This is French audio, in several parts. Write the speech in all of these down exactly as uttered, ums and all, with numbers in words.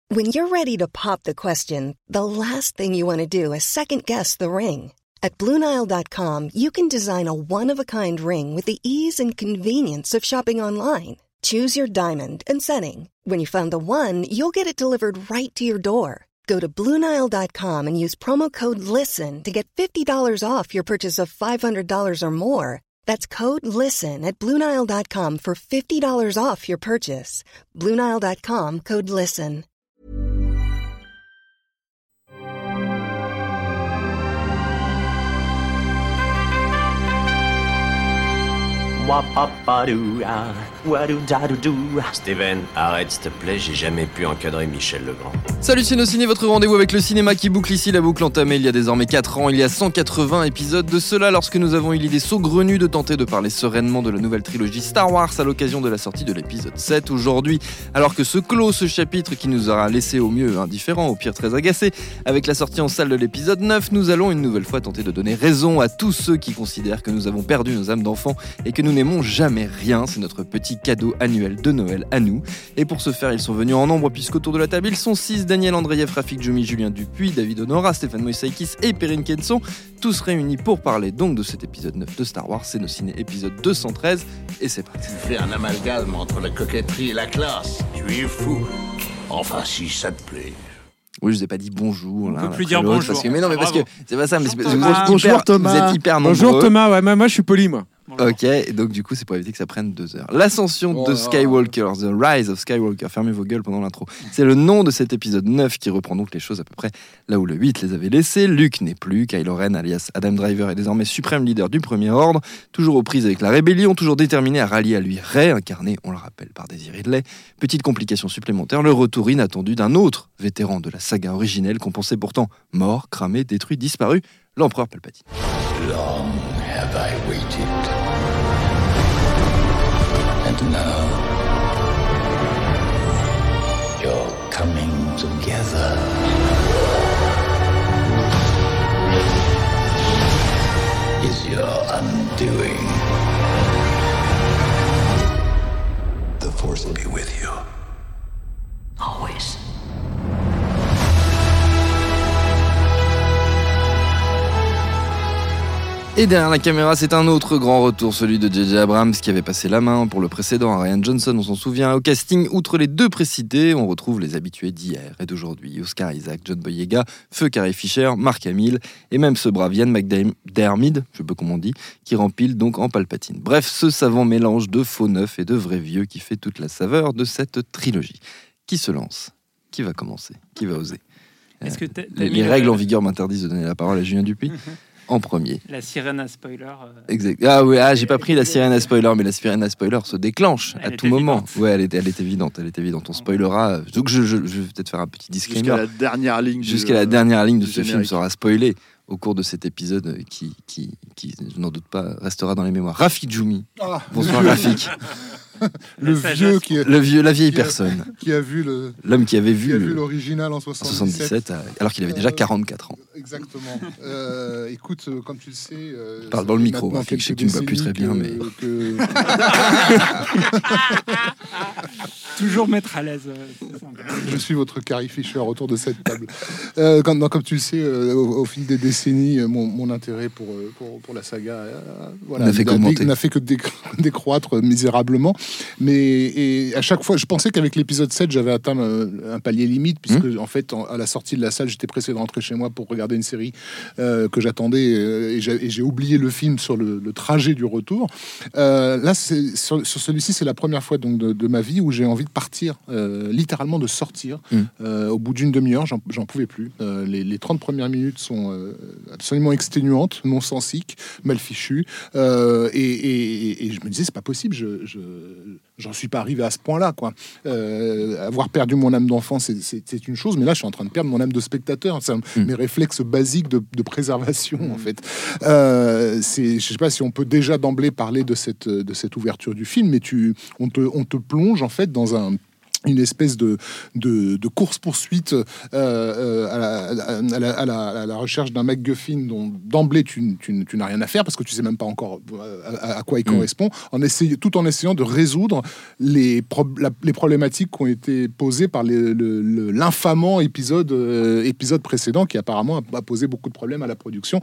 When you're ready to pop the question, the last thing you want to do is second-guess the ring. At Blue Nile dot com, you can design a one-of-a-kind ring with the ease and convenience of shopping online. Choose your diamond and setting. When you find the one, you'll get it delivered right to your door. Go to Blue Nile dot com and use promo code LISTEN to get fifty dollars off your purchase of five hundred dollars or more. That's code LISTEN at Blue Nile dot com for fifty dollars off your purchase. Blue Nile dot com, code LISTEN. Steven, arrête s'il te plaît, j'ai jamais pu encadrer Michel Legrand. Salut Ciné, votre rendez-vous avec le cinéma qui boucle ici la boucle entamée il y a désormais quatre ans, il y a cent quatre-vingts épisodes de cela lorsque nous avons eu l'idée saugrenue de tenter de parler sereinement de la nouvelle trilogie Star Wars à l'occasion de la sortie de l'épisode sept. Aujourd'hui, alors que se clôt ce chapitre qui nous aura laissé au mieux indifférents, au pire très agacés, avec la sortie en salle de l'épisode neuf, nous allons une nouvelle fois tenter de donner raison à tous ceux qui considèrent que nous avons perdu nos âmes d'enfants et que nous n'aimons jamais rien. C'est notre petit cadeau annuel de Noël à nous. Et pour ce faire, ils sont venus en nombre puisqu'autour de la table, ils sont six: Daniel Andreev, Rafik Djoumi, Julien Dupuis, David Honora, Stéphane Moïsaïkis et Perrine Kenson, tous réunis pour parler donc de cet épisode neuf de Star Wars. C'est nos ciné épisode deux cent treize et c'est parti. Tu fais un amalgame entre la coquetterie et la classe. Tu es fou. Enfin, si ça te plaît. Oui, je vous ai pas dit bonjour. On là, peut plus dire bonjour. Parce que, mais non, mais parce Bravo. que c'est pas ça. Mais c'est, vous, êtes Bonjour hyper, Thomas. vous êtes hyper nombreux. Bonjour Thomas, ouais, moi, moi je suis poli moi. Ok, et donc du coup c'est pour éviter que ça prenne deux heures. L'ascension Oh de là. Skywalker, The Rise of Skywalker, fermez vos gueules pendant l'intro. C'est le nom de cet épisode neuf qui reprend donc les choses à peu près là où le huit les avait laissés. Luke n'est plus, Kylo Ren alias Adam Driver est désormais suprême leader du Premier Ordre, toujours aux prises avec la rébellion, toujours déterminé à rallier à lui Rey, incarné, on le rappelle, par Daisy Ridley. Petite complication supplémentaire, le retour inattendu d'un autre vétéran de la saga originelle qu'on pensait pourtant mort, cramé, détruit, disparu, l'empereur Palpatine. Long have I waited. And now, you're coming together. Is your undoing. The Force will be with you. Always. Et derrière la caméra, c'est un autre grand retour, celui de J J Abrams qui avait passé la main pour le précédent à Rian Johnson, on s'en souvient. Au casting, outre les deux précités, on retrouve les habitués d'hier et d'aujourd'hui. Oscar Isaac, John Boyega, Feu Carrie Fisher, Mark Hamill et même ce brave Ian McDiarmid, je sais pas comment on dit, qui rempile donc en Palpatine. Bref, ce savant mélange de faux neufs et de vrais vieux qui fait toute la saveur de cette trilogie. Qui se lance ? Qui va commencer ? Qui va oser ? Est-ce que t'as, t'as Les, mis les le- règles en vigueur m'interdisent de donner la parole à Julien Dupuis. En premier. La sirène à spoiler. euh, Exact. Ah oui, ah, j'ai pas pris la sirène à spoiler, mais la sirène à spoiler se déclenche Elle à est tout moment. évidente. Ouais, elle est, elle est évidente, elle est évidente. On spoilera. Donc je, je, je vais peut-être faire un petit disclaimer. Jusqu'à la dernière ligne. Jusqu'à du, la euh, dernière ligne de du ce film générique. sera spoilée au cours de cet épisode qui, qui, qui, je n'en doute pas, restera dans les mémoires. Rafik Djoumi. Ah, Bonsoir Rafik. le La vieux sagesse. qui a, Le vieux, la vieille Qui a- personne. qui a vu le L'homme qui avait qui vu, a vu le- l'original en en soixante-dix-sept. soixante-dix-sept, euh, alors qu'il avait déjà Euh, quarante-quatre ans. Exactement. Euh, écoute, euh, comme tu le sais. euh, Parle ça dans le fait micro, maintenant Rafik, je sais que quelques tu me vois plus très bien, décennies que- Toujours mettre à l'aise. euh, c'est ça. que je suis votre Carrie Fisher autour de cette table. Euh, comme, non, comme tu le sais, euh, au, au fil des décennies, euh, mon, mon intérêt pour, euh, pour, pour la saga euh, voilà, N'a fait qu'augmenter. n'a fait que décro- décroître euh, misérablement. Mais et à chaque fois, je pensais qu'avec l'épisode sept, j'avais atteint euh, un palier limite, puisque Mmh. en fait, en- à la sortie de la salle, j'étais pressé de rentrer chez moi pour regarder une série euh, que j'attendais, euh, et, j'ai, et j'ai oublié le film sur le, le trajet du retour. Euh, là, c'est, sur, sur celui-ci, c'est la première fois donc de, de ma vie où j'ai envie de partir, euh, littéralement de sortir. Mmh. Euh, au bout d'une demi-heure, j'en, j'en pouvais plus. Euh, les, les trente premières minutes sont euh, absolument exténuantes, non-sensiques, mal fichues. Euh, et, et- et je me disais, c'est pas possible, je, je, j'en suis pas arrivé à ce point-là, quoi. Euh, avoir perdu mon âme d'enfant, c'est, c'est, c'est une chose, mais là, je suis en train de perdre mon âme de spectateur. C'est un- Mm. mes réflexes basiques de, de préservation, en fait. Euh, c'est, je sais pas si on peut déjà d'emblée parler de cette, de cette ouverture du film, mais tu, on te, on te plonge, en fait, dans un une espèce de, de, de course-poursuite euh, euh, à, la, à, la, à, la, à la recherche d'un MacGuffin dont d'emblée tu, tu, tu n'as rien à faire parce que tu sais même pas encore à, à quoi il mmh. correspond, en essayant, tout en essayant de résoudre les, pro, la, les problématiques qui ont été posées par les, le, le, l'infamant épisode, euh, épisode précédent qui apparemment a, a posé beaucoup de problèmes à la production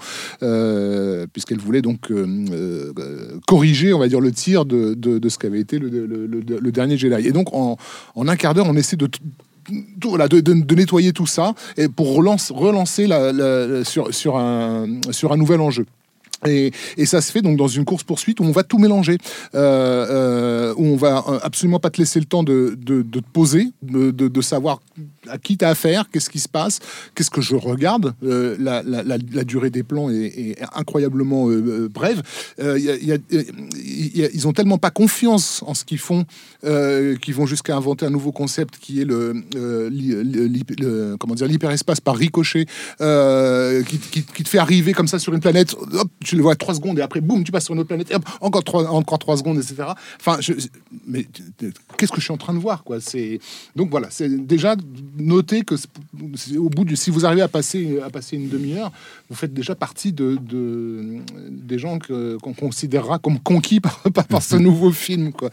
euh, puisqu'elle voulait donc euh, euh, corriger, on va dire, le tir de, de, de ce qu'avait été le, le, le, le dernier Jedi. Et donc en, en un quart d'heure, on essaie de, tout, voilà, de, de, de nettoyer tout ça et pour relance, relancer la, la, sur, sur, un, sur un nouvel enjeu. Et, et ça se fait donc dans une course-poursuite où on va tout mélanger, euh, euh, où on va absolument pas te laisser le temps de, de, de te poser, de, de, de savoir à qui t'as affaire, qu'est-ce qui se passe, qu'est-ce que je regarde. Euh, la, la, la, la durée des plans est, est incroyablement euh, brève. Euh, y a, y a, y a, ils ont tellement pas confiance en ce qu'ils font euh, qu'ils vont jusqu'à inventer un nouveau concept qui est le, euh, li, li, le comment dire, l'hyperespace par ricochet, euh, qui, qui, qui te fait arriver comme ça sur une planète. Hop, tu le vois trois secondes et après, boum, tu passes sur une autre planète, et hop, encore trois, encore trois secondes, et cetera. Enfin, je, mais qu'est-ce que je suis en train de voir, quoi. C'est donc voilà, c'est déjà noter que au bout de, si vous arrivez à passer à passer une demi-heure, vous faites déjà partie de, de des gens que, qu'on considérera comme conquis par, par ce nouveau film, quoi.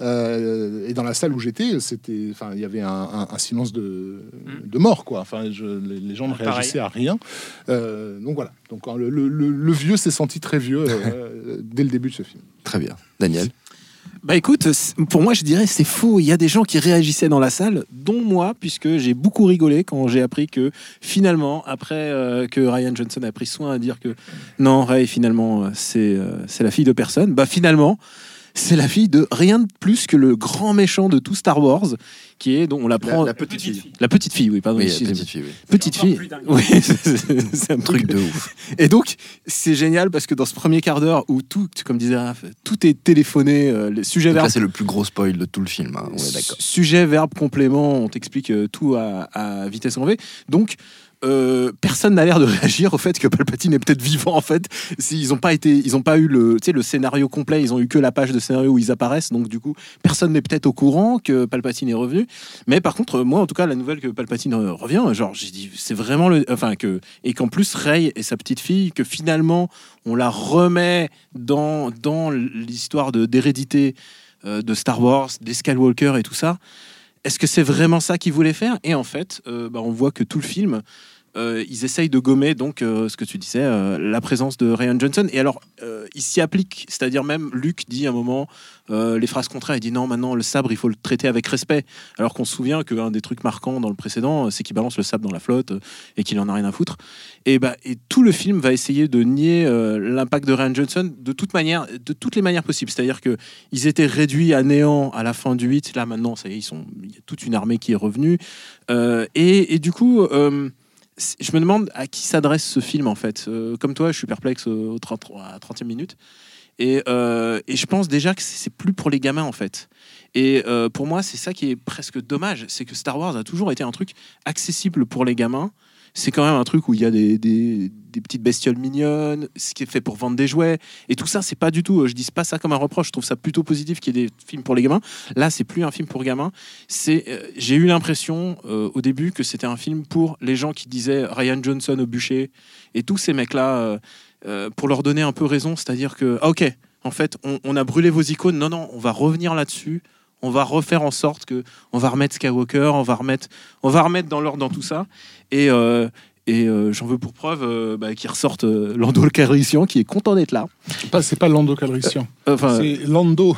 Euh, et dans la salle où j'étais, c'était, enfin, il y avait un, un, un silence de, de mort, quoi. Enfin, je, les, les gens ne réagissaient à rien. Euh, donc voilà. Donc le, le, le vieux s'est senti très vieux euh, dès le début de ce film. Très bien. Daniel? Bah écoute, pour moi je dirais c'est faux. Il y a des gens qui réagissaient dans la salle, dont moi, puisque j'ai beaucoup rigolé quand j'ai appris que finalement, après euh, que Rian Johnson a pris soin à dire que non, Rey finalement c'est, euh, c'est la fille de personne, bah finalement c'est la fille de rien de plus que le grand méchant de tout Star Wars, qui est, dont on l'apprend... La, la petite fille. La petite fille, oui, pardon. Oui, la petite fille, oui. Petite fille, oui, c'est, c'est un truc de ouf. Et donc, c'est génial parce que dans ce premier quart d'heure où tout, comme disait Raph, tout est téléphoné, euh, les sujets verbes... Là, c'est le plus gros spoil de tout le film, hein, on est d'accord. Sujet, verbe, complément, on t'explique euh, tout à, à vitesse grand V. Donc, Euh, personne n'a l'air de réagir au fait que Palpatine est peut-être vivant en fait. S'ils n'ont pas été, ils ont pas eu le, tu sais, le scénario complet, ils ont eu que la page de scénario où ils apparaissent, donc du coup personne n'est peut-être au courant que Palpatine est revenu. Mais par contre, moi en tout cas, la nouvelle que Palpatine revient, genre j'ai dit c'est vraiment le, enfin que et qu'en plus Rey et sa petite fille, que finalement on la remet dans dans l'histoire de d'hérédité euh, de Star Wars, des Skywalker et tout ça. Est-ce que c'est vraiment ça qu'ils voulaient faire ? Et en fait, euh, bah, on voit que tout le film, euh, ils essayent de gommer donc euh, ce que tu disais, euh, la présence de Rian Johnson. Et alors, euh, ils s'y appliquent. C'est-à-dire même, Luke dit à un moment euh, les phrases contraires. Il dit non, maintenant le sabre, il faut le traiter avec respect. Alors qu'on se souvient qu'un des trucs marquants dans le précédent, c'est qu'il balance le sabre dans la flotte euh, et qu'il en a rien à foutre. Et, bah, et tout le film va essayer de nier euh, l'impact de Rian Johnson de toute manière, de toutes les manières possibles. C'est-à-dire que ils étaient réduits à néant à la fin du huit. Là maintenant, ça y est, ils sont, il y a toute une armée qui est revenue. Euh, et, et du coup, euh, je me demande à qui s'adresse ce film en fait. Euh, comme toi, je suis perplexe au trente, à la trentième minute. Et, euh, et je pense déjà que c'est plus pour les gamins en fait. Et euh, pour moi, c'est ça qui est presque dommage, c'est que Star Wars a toujours été un truc accessible pour les gamins. C'est quand même un truc où il y a des, des, des petites bestioles mignonnes, ce qui est fait pour vendre des jouets. Et tout ça, c'est pas du tout... Je dis pas ça comme un reproche, je trouve ça plutôt positif qu'il y ait des films pour les gamins. Là, c'est plus un film pour gamins. C'est, euh, j'ai eu l'impression, euh, au début, que c'était un film pour les gens qui disaient Rian Johnson au bûcher. Et tous ces mecs-là, euh, euh, pour leur donner un peu raison, c'est-à-dire que, ah, ok, en fait, on, on a brûlé vos icônes. Non, non, on va revenir là-dessus. On va refaire en sorte que on va remettre Skywalker, on va remettre, on va remettre dans l'ordre dans tout ça. Et, euh, et euh, j'en veux pour preuve euh, bah, qu'ils ressortent euh, Lando Calrissian, qui est content d'être là. Pas, c'est pas Lando Calrissian, euh, enfin, c'est Lando.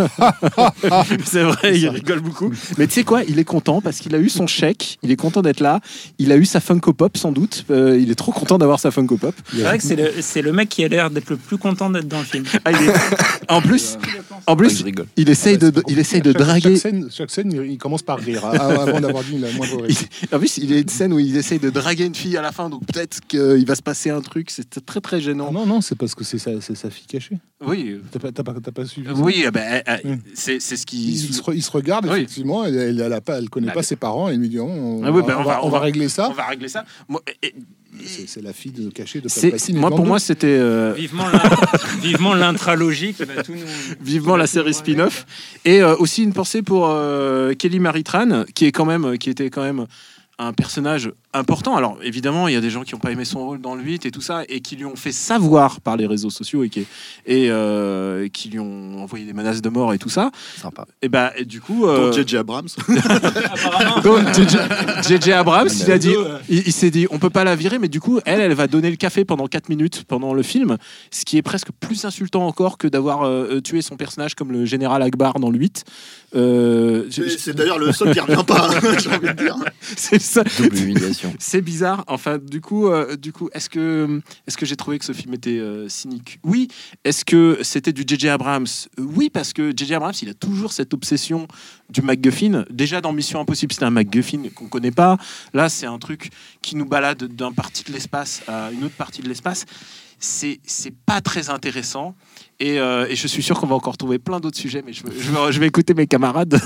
C'est vrai, il rigole beaucoup. Mais tu sais quoi, il est content parce qu'il a eu son chèque, il est content d'être là. Il a eu sa Funko Pop sans doute. Euh, il est trop content d'avoir sa Funko Pop. C'est vrai que c'est le, c'est le mec qui a l'air d'être le plus content d'être dans le film. Ah, il est... En plus, en plus, ah, il essaye de, il essaye de chaque, draguer. Chaque scène, chaque scène, il commence par rire avant d'avoir dit la moindre rire. Il... En plus, il y a une scène où il essaye de draguer une fille à la fin, donc peut-être qu'il va se passer un truc. C'est très très gênant. Ah non, non, c'est parce que c'est sa, c'est sa fille cachée. Oui. T'as pas, t'as pas, t'as pas suivi ça Oui, eh ben, euh, Oui. c'est, c'est ce qui. Il, il, se, re- il se regarde, Oui. effectivement, elle, elle, elle, a pas, elle connaît Bah, pas ses parents, et il lui dit oh, on, Ah oui, on, bah, on va, on va régler ça. On va régler ça. Moi, et- C'est, c'est la fille de, cachée de c'est, Palpatine. et moi, de pour Lando. moi, c'était euh, Vivement, l'in- vivement l'intralogie qui va tout nous. vivement la série spin-off. Et euh, aussi une pensée pour euh, Kelly Marie Tran, qui est quand même, qui était quand même un personnage important. Alors évidemment, il y a des gens qui n'ont pas aimé son rôle dans le huit et tout ça, et qui lui ont fait savoir par les réseaux sociaux et qui, et, euh, qui lui ont envoyé des menaces de mort et tout ça. Sympa. Et bah et du coup, euh, Donc J J Abrams. Apparemment. donc, J J Abrams, il a dit, euh, il, il s'est dit, on peut pas la virer, mais du coup, elle, elle va donner le café pendant quatre minutes pendant le film, ce qui est presque plus insultant encore que d'avoir euh, tué son personnage comme le général Akbar dans le huit. Euh, je- C'est, c'est d'ailleurs le seul qui revient pas, hein, j'ai envie de dire. c'est ça. Double humiliation. C'est bizarre. Enfin, du coup, euh, du coup, est-ce que, est-ce que j'ai trouvé que ce film était euh, cynique ? Oui. Est-ce que c'était du J J Abrams ? Oui, parce que J J Abrams, il a toujours cette obsession du MacGuffin. Déjà dans Mission Impossible, c'était un MacGuffin qu'on connaît pas. Là, c'est un truc qui nous balade d'un partie de l'espace à une autre partie de l'espace. C'est, c'est pas très intéressant. Et, euh, et je suis sûr qu'on va encore trouver plein d'autres sujets, mais je, je, vais, je vais écouter mes camarades.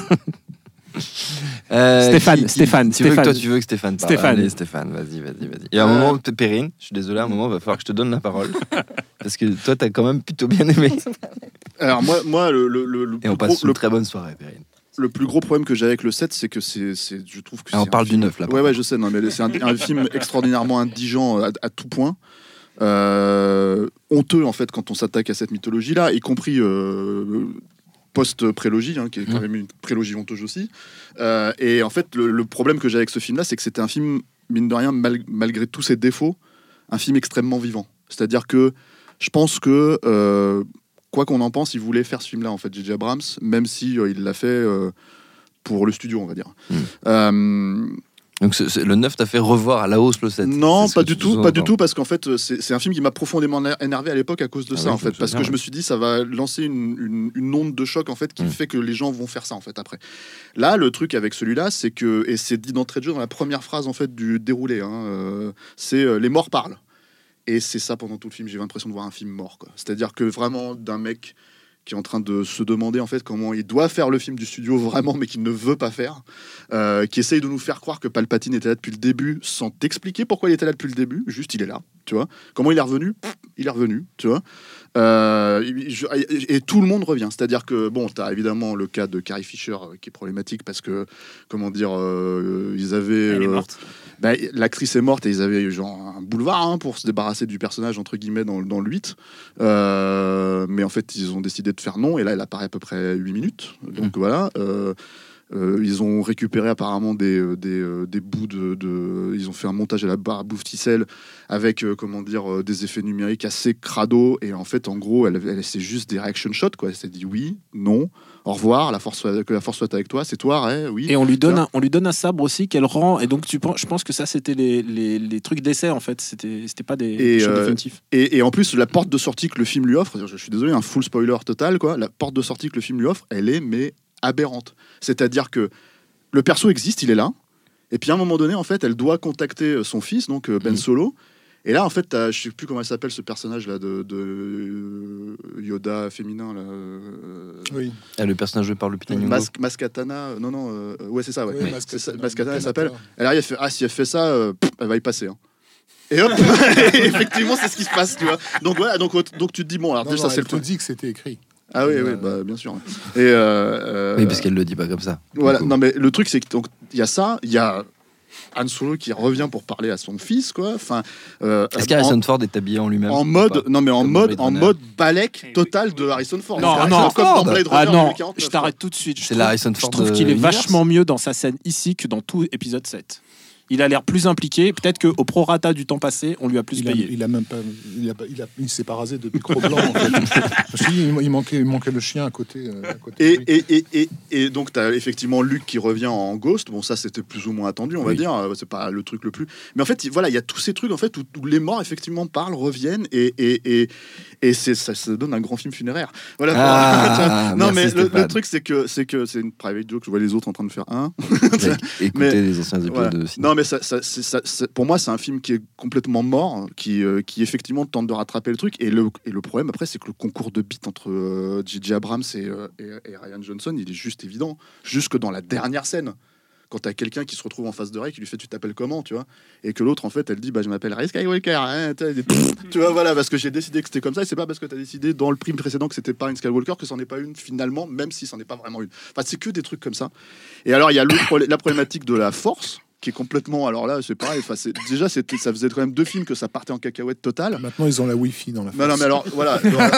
Euh, Stéphane, qui- qui- Stéphane, tu veux que Stéphane. toi, tu veux que Stéphane parle. Stéphane. Allez, Stéphane, vas-y, vas-y, vas-y. Et à un Euh, moment, t- Perrine, je suis désolé, à un moment, il va falloir que je te donne la parole. Parce que toi, t'as quand même plutôt bien aimé. Alors moi, moi le, le, le, le Et on plus passe gros, une le, très bonne soirée, Perrine. le plus gros problème que j'ai avec le sept, c'est que c'est, c'est je trouve que Ah, on c'est parle un film- du neuf, là, par Ouais, ouais, je sais, non, mais c'est un, un film extraordinairement indigent à, à tout point. Euh, honteux en fait quand on s'attaque à cette mythologie-là, y compris euh, post-prélogie, hein, qui est quand Mmh. même une prélogie honteuse aussi. Euh, et en fait, le, le problème que j'ai avec ce film-là, c'est que c'était un film, mine de rien, mal- malgré tous ses défauts, un film extrêmement vivant. C'est-à-dire que je pense que, euh, quoi qu'on en pense, il voulait faire ce film-là, en fait, J J Abrams, même si euh, il l'a fait euh, pour le studio, on va dire. Mmh. Euh, Donc c'est- c'est- le neuf t'a fait revoir à la hausse le sept. non, C'est ce pas que du tu tout, pas sous-entends. du tout, parce qu'en fait, c'est, c'est un film qui m'a profondément éner- énervé à l'époque à cause de Ah ça, oui, en je fait, me parce que souviens, je me suis dit, ça va lancer une, une, une onde de choc, en fait, qui Mm. fait que les gens vont faire ça, en fait, après. Là, le truc avec celui-là, c'est que, et c'est dit d'entrée de jeu dans la première phrase, en fait, du déroulé, hein, euh, c'est euh, les morts parlent. Et c'est ça pendant tout le film, j'ai l'impression de voir un film mort, quoi. C'est-à-dire que vraiment, d'un mec qui est en train de se demander en fait comment il doit faire le film du studio vraiment, mais qu'il ne veut pas faire, euh, qui essaye de nous faire croire que Palpatine était là depuis le début, sans t'expliquer pourquoi il était là depuis le début, juste il est là, tu vois. Comment il est revenu, Pff, il est revenu, tu vois. Euh, je- et tout le monde revient, c'est-à-dire que bon, t'as évidemment le cas de Carrie Fisher euh, qui est problématique parce que comment dire, euh, ils avaient, Elle est euh, morte. bah, l'actrice est morte et ils avaient genre un boulevard hein, pour se débarrasser du personnage entre guillemets dans, dans le huit. Euh, mais en fait, ils ont décidé de faire non et là, elle apparaît à peu près huit minutes. Donc voilà. Euh, euh, ils ont récupéré apparemment des, euh, des, euh, des bouts de, de. Ils ont fait un montage à la barre à bouffe ficelle avec euh, comment dire euh, des effets numériques assez crado et en fait, en gros, elle, elle c'est juste des reaction shots quoi. Elle s'est dit oui, non, au revoir, la force soit- que la force soit avec toi. C'est toi, ouais, oui. Et on lui donne Tu un, on lui donne un sabre aussi qu'elle rend. Et donc tu penses, je pense que ça c'était les, les, les trucs d'essai en fait. C'était c'était pas des Et, choses euh, définitifs. Et, et en plus, la porte de sortie que le film lui offre, je suis désolé, un full spoiler total, quoi. La porte de sortie que le film lui offre, elle est mais aberrante. C'est-à-dire que le perso existe, il est là. Et puis à un moment donné, en fait, elle doit contacter son fils, donc euh, Ben Mhm. Solo. Et là, en fait, t'as- je sais plus comment elle s'appelle ce personnage là de, de euh, Yoda féminin là. euh, Oui. Ah, le personnage joué par Lupita Nyong'o. Mas- Mascatana, euh, non non, euh, ouais c'est ça, ouais. Oui, C'est ça, Mascatana, Mascatana, elle s'appelle. Mascatana. Elle arrive, elle fait ah si elle fait ça, euh, pff, elle va y passer. Hein. Et hop, et effectivement c'est ce qui se passe, tu vois. Donc voilà, donc donc tu te dis bon alors Non, déjà non, ça c'est elle le te truc. dit que c'était écrit. Ah oui, Euh, oui, bah, bien sûr. Et euh, euh, Oui, parce qu'elle le dit pas comme ça. voilà, Du coup. non mais le truc c'est que donc il y a ça, il y a Han Solo qui revient pour parler à son fils, quoi. Enfin, euh, Est-ce en, qu'Harrison Ford est habillé en lui-même en ou mode, pas non mais en Comme mode, Blade en Runner. mode balèque total de Harrison Ford. Non, C'est non, Harrison comme dans Ford. Blade Ah Runner en non, deux mille quarante-neuf, je t'arrête quoi. tout de suite. Je C'est trouve- l'Harrison Je Ford trouve de qu'il est l'univers. vachement mieux dans sa scène ici que dans tout épisode sept. Il a l'air plus impliqué. Peut-être qu'au prorata du temps passé, on lui a plus Il a, payé. il a même pas, il a, pas- il a, il s'est pas rasé de micro blanc. En fait. Parce qu'il- il, manquait, il manquait le chien à côté. euh, à côté Et, de lui. et, et, et, et donc, tu as effectivement Luke qui revient en Ghost. Bon, ça, c'était plus ou moins attendu, on va Oui. dire. Euh, C'est pas le truc le plus. Mais en fait, il- voilà, il y a tous ces trucs en fait, où, où les morts, effectivement, parlent, reviennent. Et, et, et, et c'est, ça, ça donne un grand film funéraire. Voilà. Ah, non, merci, mais le, Stéphane. le truc, c'est que, c'est que c'est une private joke. Je vois les autres en train de faire un. Écoutez Mais- les anciens épisodes Voilà. de cinéma. Non, mais mais ça, ça, c'est, ça, c'est, pour moi, c'est un film qui est complètement mort, qui, euh, qui effectivement tente de rattraper le truc. Et le, et le problème, après, c'est que le concours de beats entre euh, J J Abrams et, euh, et, et Rian Johnson, il est juste évident. Jusque dans la dernière scène. Quand t'as quelqu'un qui se retrouve en face de Ray, qui lui fait tu t'appelles comment, tu vois, et que l'autre en fait elle dit bah je m'appelle Ray Skywalker, hein, tu vois, voilà, parce que j'ai décidé que c'était comme ça, et c'est pas parce que t'as décidé dans le prime précédent que c'était pas une Skywalker que c'en est pas une finalement, même si c'en est pas vraiment une. Enfin c'est que des trucs comme ça. Et alors il y a le, la problématique de la Force qui est complètement, alors là c'est pareil, enfin c'est déjà c'était, ça faisait quand même deux films que ça partait en cacahuète totale. Maintenant ils ont la Wi-Fi dans la Force. Non, non mais alors voilà.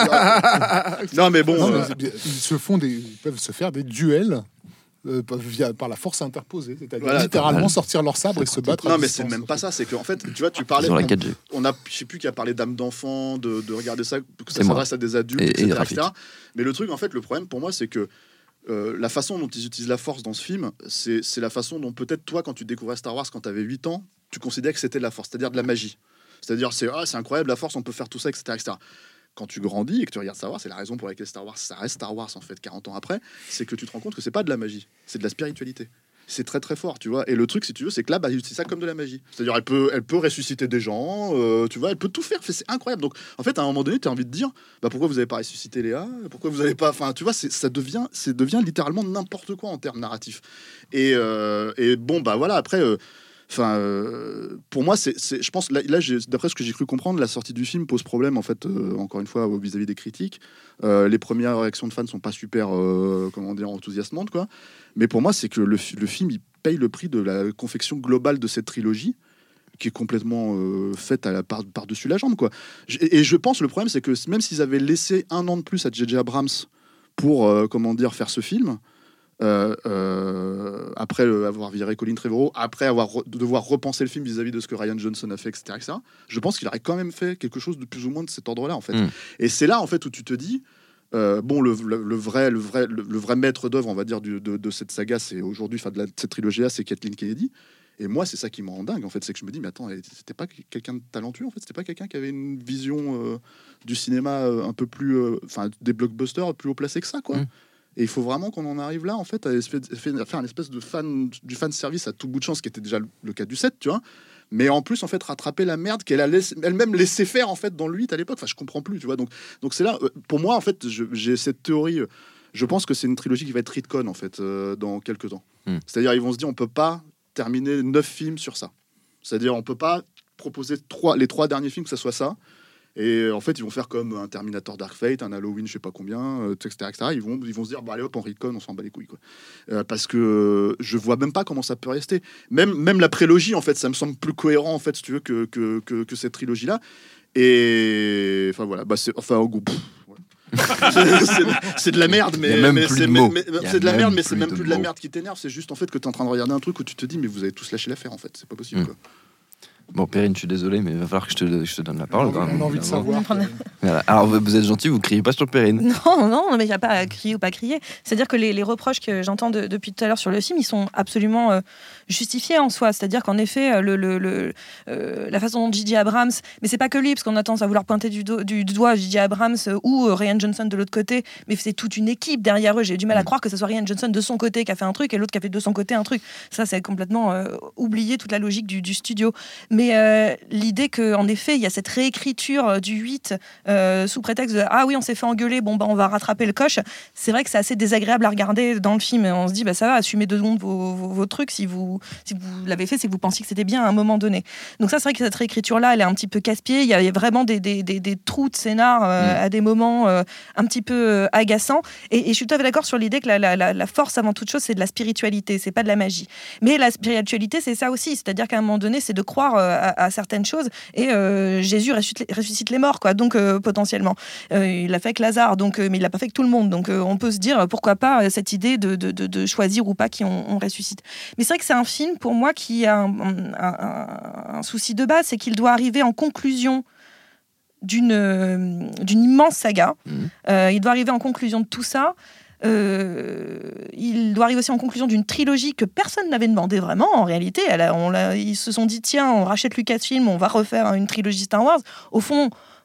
non mais bon, non, mais euh... ils se font des, ils peuvent se faire des duels. Euh, via, par la force interposée, c'est-à-dire voilà, littéralement sortir leur sabre et se battre. Non, mais c'est même pas ça. C'est qu'en fait, tu vois, tu parlais. Sur la on, quatre G. on a, je sais plus qui a parlé d'âme d'enfant, de, de regarder ça, que ça C'est s'adresse à des adultes, et, et cetera, et et cetera. Mais le truc, en fait, le problème pour moi, c'est que euh, la façon dont ils utilisent la force dans ce film, c'est, c'est la façon dont peut-être toi, quand tu découvrais Star Wars quand tu avais huit ans, tu considérais que c'était de la force, c'est-à-dire de la magie. C'est-à-dire, c'est, ah, c'est incroyable la force, on peut faire tout ça, et cetera, et cetera. Quand tu grandis et que tu regardes Star Wars, c'est la raison pour laquelle Star Wars, ça reste Star Wars en fait quarante ans après, c'est que tu te rends compte que c'est pas de la magie, c'est de la spiritualité. C'est très très fort, tu vois. Et le truc, si tu veux, c'est que là, bah, c'est ça comme de la magie. C'est-à-dire, elle peut, elle peut ressusciter des gens, euh, tu vois, elle peut tout faire. C'est incroyable. Donc, en fait, à un moment donné, tu as envie de dire, bah, pourquoi vous n'avez pas ressuscité Léa ? Pourquoi vous n'avez pas, enfin, tu vois, c'est, ça devient, c'est devient littéralement n'importe quoi en termes narratifs. Et, euh, et bon, bah voilà. Après. Euh, Enfin, euh, pour moi, c'est, c'est, je pense là, là j'ai, d'après ce que j'ai cru comprendre, la sortie du film pose problème en fait. Euh, encore une fois, vis-à-vis des critiques, euh, les premières réactions de fans sont pas super, euh, comment dire, enthousiasmantes quoi. Mais pour moi, c'est que le, le film il paye le prix de la confection globale de cette trilogie, qui est complètement euh, faite à la par, par-dessus la jambe quoi. Et, et je pense le problème, c'est que même s'ils avaient laissé un an de plus à J J Abrams pour, euh, comment dire, faire ce film. Euh, euh, après euh, avoir viré Colin Trevorrow, après avoir re- devoir repenser le film vis-à-vis de ce que Rian Johnson a fait, et cetera, et cetera, je pense qu'il aurait quand même fait quelque chose de plus ou moins de cet ordre-là, en fait. Mm. Et c'est là, en fait, où tu te dis, euh, bon, le, le, le vrai, le vrai, le, le vrai maître d'œuvre, on va dire, du, de, de cette saga, c'est aujourd'hui, enfin, de, la, de cette trilogie-là, c'est Kathleen Kennedy. Et moi, c'est ça qui me rend dingue, en fait, c'est que je me dis, mais attends, c'était pas quelqu'un de talentueux, en fait, c'était pas quelqu'un qui avait une vision euh, du cinéma euh, un peu plus, enfin, euh, des blockbusters plus haut placés que ça, quoi. Mm. Et il faut vraiment qu'on en arrive là, en fait, à faire une espèce de fan, du fan service à tout bout de champ, ce qui était déjà le cas du sept, tu vois. Mais en plus, en fait, rattraper la merde qu'elle a laissé, elle-même laissé faire, en fait, dans le huit à l'époque. Enfin, je comprends plus, tu vois. Donc, donc c'est là, pour moi, en fait, je, j'ai cette théorie. Je pense que c'est une trilogie qui va être retcon, en fait, euh, dans quelques temps. Mm. C'est-à-dire, ils vont se dire, on peut pas terminer neuf films sur ça. C'est-à-dire, on peut pas proposer trois, les trois derniers films que ça soit ça. Et en fait, ils vont faire comme un Terminator Dark Fate, un Halloween, je sais pas combien, euh, et cetera, et cetera. Ils vont, ils vont se dire, bah allez hop, on recon, on s'en bat les couilles, quoi. Euh, parce que euh, je vois même pas comment ça peut rester. Même, même la prélogie, en fait, ça me semble plus cohérent, en fait, si tu veux, que, que, que, que cette trilogie-là. Et enfin voilà, bah c'est, enfin au goût. Pff, ouais. c'est, c'est, c'est de la merde, mais, mais c'est, mais, mais, c'est de la merde, mais c'est même plus de la merde qui t'énerve. C'est juste en fait que t'es en train de regarder un truc où tu te dis, mais vous avez tous lâché l'affaire, en fait, c'est pas possible, mmh. quoi. Bon, Perrine, je suis désolé, mais il va falloir que je te, je te donne la parole. On a envie, envie de savoir. Voilà. Alors, vous êtes gentil, vous criez pas sur Perrine. Non, non, mais il n'y a pas à crier ou pas crier. C'est-à-dire que les, les reproches que j'entends de, depuis tout à l'heure sur le film, ils sont absolument euh, justifiés en soi. C'est-à-dire qu'en effet, le, le, le, euh, la façon dont J J Abrams, mais c'est pas que lui, parce qu'on a tendance à vouloir pointer du, do, du, du doigt J J Abrams euh, ou euh, Rian Johnson de l'autre côté, mais c'est toute une équipe derrière eux. J'ai du mal à croire que ce soit Rian Johnson de son côté qui a fait un truc et l'autre qui a fait de son côté un truc. Ça, c'est complètement euh, oublier toute la logique du, du studio. Mais euh, l'idée qu'en effet, il y a cette réécriture du huit euh, sous prétexte de « Ah oui, on s'est fait engueuler, bon, bah, on va rattraper le coche », c'est vrai que c'est assez désagréable à regarder dans le film. On se dit bah, « Ça va, assumez deux secondes vos, vos, vos trucs. Si vous, si vous l'avez fait, c'est que vous pensiez que c'était bien à un moment donné. » Donc ça, c'est vrai que cette réécriture-là, elle est un petit peu casse-pied. Il y a, il y a vraiment des, des, des, des trous de scénar euh, mmh. à des moments euh, un petit peu euh, agaçants. Et, et je suis tout à fait d'accord sur l'idée que la, la, la, la force, avant toute chose, c'est de la spiritualité, c'est pas de la magie. Mais la spiritualité, c'est ça aussi. C'est-à-dire qu'à un moment donné, c'est de croire euh, à, à certaines choses. Et euh, Jésus ressuscite, ressuscite les morts, quoi. Donc euh, potentiellement, euh, il l'a fait avec Lazare, donc, euh, mais il l'a pas fait avec tout le monde. Donc euh, on peut se dire pourquoi pas euh, cette idée de, de, de, de choisir ou pas qui on, on ressuscite. Mais c'est vrai que c'est un film pour moi qui a un, un, un, un souci de base, c'est qu'il doit arriver en conclusion d'une, euh, d'une immense saga. Mmh. Euh, il doit arriver en conclusion de tout ça. Euh, il doit arriver aussi en conclusion d'une trilogie que personne n'avait demandé vraiment en réalité. Elle a, on l'a, ils se sont dit tiens, on rachète Lucasfilm, on va refaire une trilogie Star Wars. Au fond,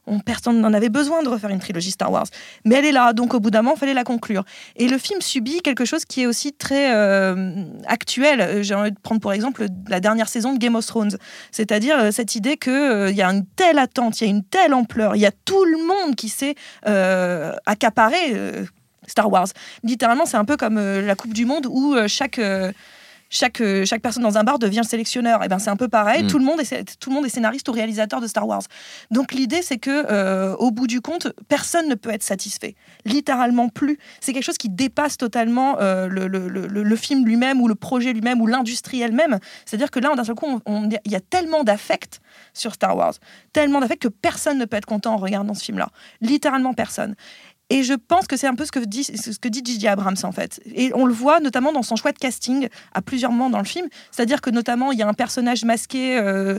on, personne n'en avait besoin de refaire une trilogie Star Wars. Mais elle est là, donc au bout d'un moment, il fallait la conclure. Et le film subit quelque chose qui est aussi très euh, actuel. J'ai envie de prendre pour exemple la dernière saison de Game of Thrones. C'est-à-dire euh, cette idée qu'il euh, y a une telle attente, il y a une telle ampleur, il y a tout le monde qui s'est euh, accaparé euh, Star Wars. Littéralement, c'est un peu comme euh, la Coupe du Monde où euh, chaque... Euh, Chaque, euh, chaque personne dans un bar devient sélectionneur. Et ben c'est un peu pareil. Mm. Tout le monde est tout le monde est scénariste ou réalisateur de Star Wars. Donc l'idée c'est que euh, au bout du compte, personne ne peut être satisfait. Littéralement plus. C'est quelque chose qui dépasse totalement euh, le, le, le, le film lui-même ou le projet lui-même ou l'industrie elle-même. C'est-à-dire que là, d'un seul coup, il y a tellement d'affect sur Star Wars, tellement d'affect que personne ne peut être content en regardant ce film-là. Littéralement personne. Et je pense que c'est un peu ce que dit ce que dit J J Abrams en fait. Et on le voit notamment dans son choix de casting à plusieurs moments dans le film. C'est-à-dire que notamment il y a un personnage masqué, euh,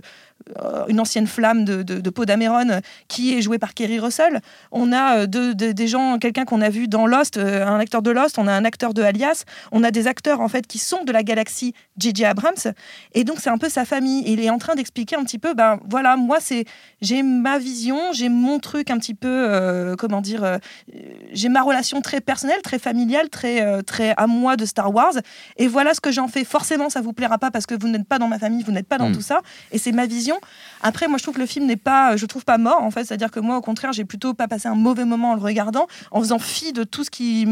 une ancienne flamme de, de, de Poe Dameron qui est joué par Kerry Russell. On a de, de, des gens, quelqu'un qu'on a vu dans Lost, un acteur de Lost. On a un acteur de Alias. On a des acteurs en fait qui sont de la galaxie J J Abrams. Et donc c'est un peu sa famille. Et il est en train d'expliquer un petit peu, ben voilà, moi c'est j'ai ma vision, j'ai mon truc un petit peu, euh, comment dire. Euh, j'ai ma relation très personnelle, très familiale, très, euh, très à moi de Star Wars. Et voilà ce que j'en fais. Forcément, ça vous plaira pas parce que vous n'êtes pas dans ma famille, vous n'êtes pas dans mmh. tout ça. Et c'est ma vision. Après, moi, je trouve que le film n'est pas, je trouve pas mort, en fait. C'est-à-dire que moi, au contraire, j'ai plutôt pas passé un mauvais moment en le regardant, en faisant fi de tout ce qui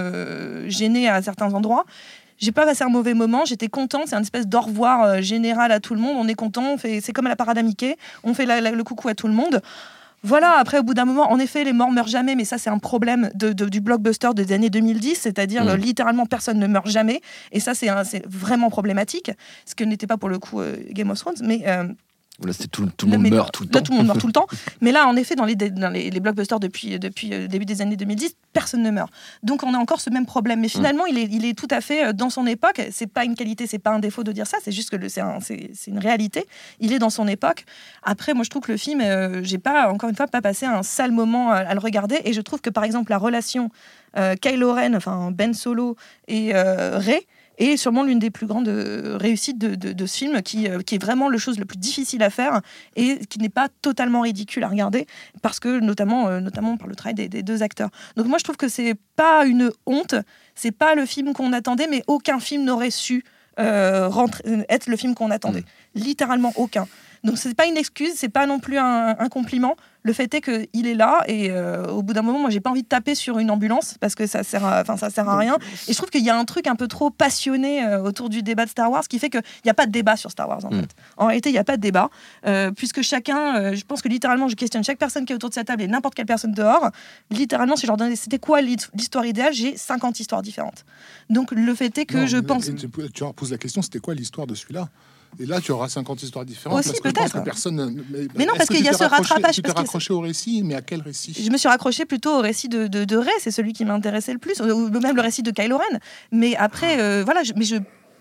me gênait à certains endroits. J'ai pas passé un mauvais moment, j'étais contente, c'est une espèce d'au revoir euh, général à tout le monde. On est content, on fait, c'est comme à la parade à Mickey, on fait la, la, le coucou à tout le monde. Voilà, après, au bout d'un moment, en effet, les morts meurent jamais, mais ça, c'est un problème de, de, du blockbuster des années deux mille dix, c'est-à-dire mmh. euh, littéralement, personne ne meurt jamais, et ça, c'est, un, c'est vraiment problématique, ce que n'était pas pour le coup euh, Game of Thrones, mais... Euh, Là, c'est tout, tout le monde meurt tout le là, temps. Tout le monde meurt tout le temps. Mais là, en effet, dans les, dans les, les blockbusters depuis, depuis le début des années deux mille dix, personne ne meurt. Donc, on a encore ce même problème. Mais finalement, mmh. il, est, il est tout à fait dans son époque. C'est pas une qualité, c'est pas un défaut de dire ça. C'est juste que le, c'est, un, c'est, c'est une réalité. Il est dans son époque. Après, moi, je trouve que le film, euh, j'ai pas, encore une fois, pas passé un sale moment à, à le regarder. Et je trouve que, par exemple, la relation euh, Kylo Ren, enfin Ben Solo et euh, Rey, et sûrement l'une des plus grandes réussites de, de, de ce film, qui, qui est vraiment la chose la plus difficile à faire et qui n'est pas totalement ridicule à regarder, parce que notamment, euh, notamment par le travail des, des deux acteurs. Donc moi, je trouve que c'est pas une honte, c'est pas le film qu'on attendait, mais aucun film n'aurait su euh, rentrer, être le film qu'on attendait. Mmh. Littéralement aucun. Donc c'est pas une excuse, c'est pas non plus un, un compliment. Le fait est qu'il est là et euh, au bout d'un moment, moi j'ai pas envie de taper sur une ambulance parce que ça sert à, enfin ça sert à rien. Et je trouve qu'il y a un truc un peu trop passionné euh, autour du débat de Star Wars qui fait qu'il n'y a pas de débat sur Star Wars en mmh. fait. En réalité, il n'y a pas de débat euh, puisque chacun, euh, je pense que littéralement, je questionne chaque personne qui est autour de cette table et n'importe quelle personne dehors. Littéralement, si je leur donnais c'était quoi l'histoire idéale, j'ai cinquante histoires différentes. Donc le fait est que non, je pense. Tu, tu leur poses la question, c'était quoi l'histoire de celui-là? Et là, tu auras cinquante histoires différentes. Aussi, parce que peut-être. Je pense que personne... Mais, mais non, parce qu'il y a ce rattrapage. Tu t'es raccroché au récit, mais à quel récit? Je me suis raccroché plutôt au récit de, de, de Rey, c'est celui qui m'intéressait le plus, ou même le récit de Kylo Ren. Mais après, euh, voilà, je, mais je,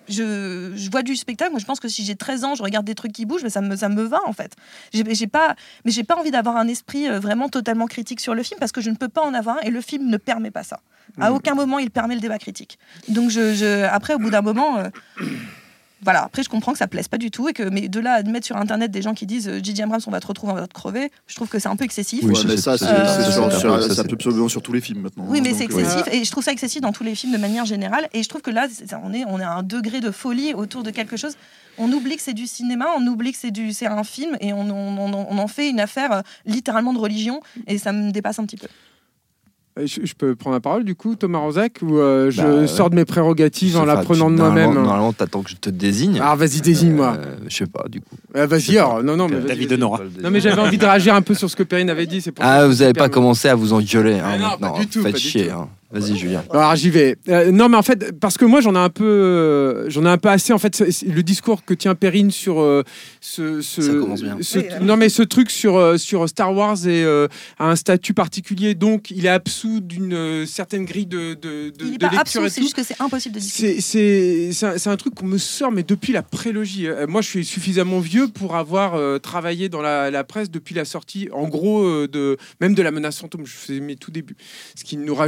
je, je vois du spectacle. Moi, je pense que si j'ai treize ans, je regarde des trucs qui bougent, mais ça me, ça me va, en fait. J'ai, j'ai pas, mais j'ai pas envie d'avoir un esprit vraiment totalement critique sur le film, parce que je ne peux pas en avoir un, et le film ne permet pas ça. À aucun moment, il permet le débat critique. Donc, je, je, après, au bout d'un moment... Euh, Voilà, après je comprends que ça plaise pas du tout et que, mais de là à mettre sur internet des gens qui disent J J Abrams on va te retrouver, on va te crever, je trouve que c'est un peu excessif. Oui, ouais, mais ça c'est, euh, c'est, sur, c'est, sur, ça, c'est absolument sur tous les films maintenant. Oui, mais donc, c'est excessif euh... et je trouve ça excessif dans tous les films de manière générale et je trouve que là on est, on est à un degré de folie autour de quelque chose. On oublie que c'est du cinéma, on oublie que c'est, du, c'est un film et on, on, on, on en fait une affaire euh, littéralement de religion et ça me dépasse un petit peu. Je, je peux prendre la parole du coup, Thomas Rozak, ou euh, je bah, sors de mes prérogatives en la prenant de moi-même. Normalement, t'attends que je te désigne. Ah, vas-y, désigne-moi. Euh, je sais pas, du coup. Euh, vas-y, alors. Non, non, mais vas-y, David vas-y. Honora. Non, mais j'avais envie de réagir un peu sur ce que Perrine avait dit. C'est pour ah, ça vous avez pas permis. commencé à vous engueuler. Hein, non, non, pas du tout. Faites pas chier. du tout. Hein. Vas-y, Julien. Alors j'y vais. Euh, non, mais en fait, parce que moi j'en ai un peu, euh, j'en ai un peu assez. En fait, c'est, c'est le discours que tient Perrine sur euh, ce, ce, Ça commence bien. ce oui, non mais ce truc sur euh, sur Star Wars et euh, a un statut particulier, donc il est absous d'une euh, certaine grille de de, de, il est de pas lecture absous, et c'est tout. juste que c'est impossible de discuter. C'est c'est c'est un, c'est un truc qu'on me sort, mais depuis la prélogie. Euh, moi, je suis suffisamment vieux pour avoir euh, travaillé dans la, la presse depuis la sortie, en gros, euh, de même de La Menace Fantôme. Je faisais mes tout débuts, ce qui ne nous rajeunit pas.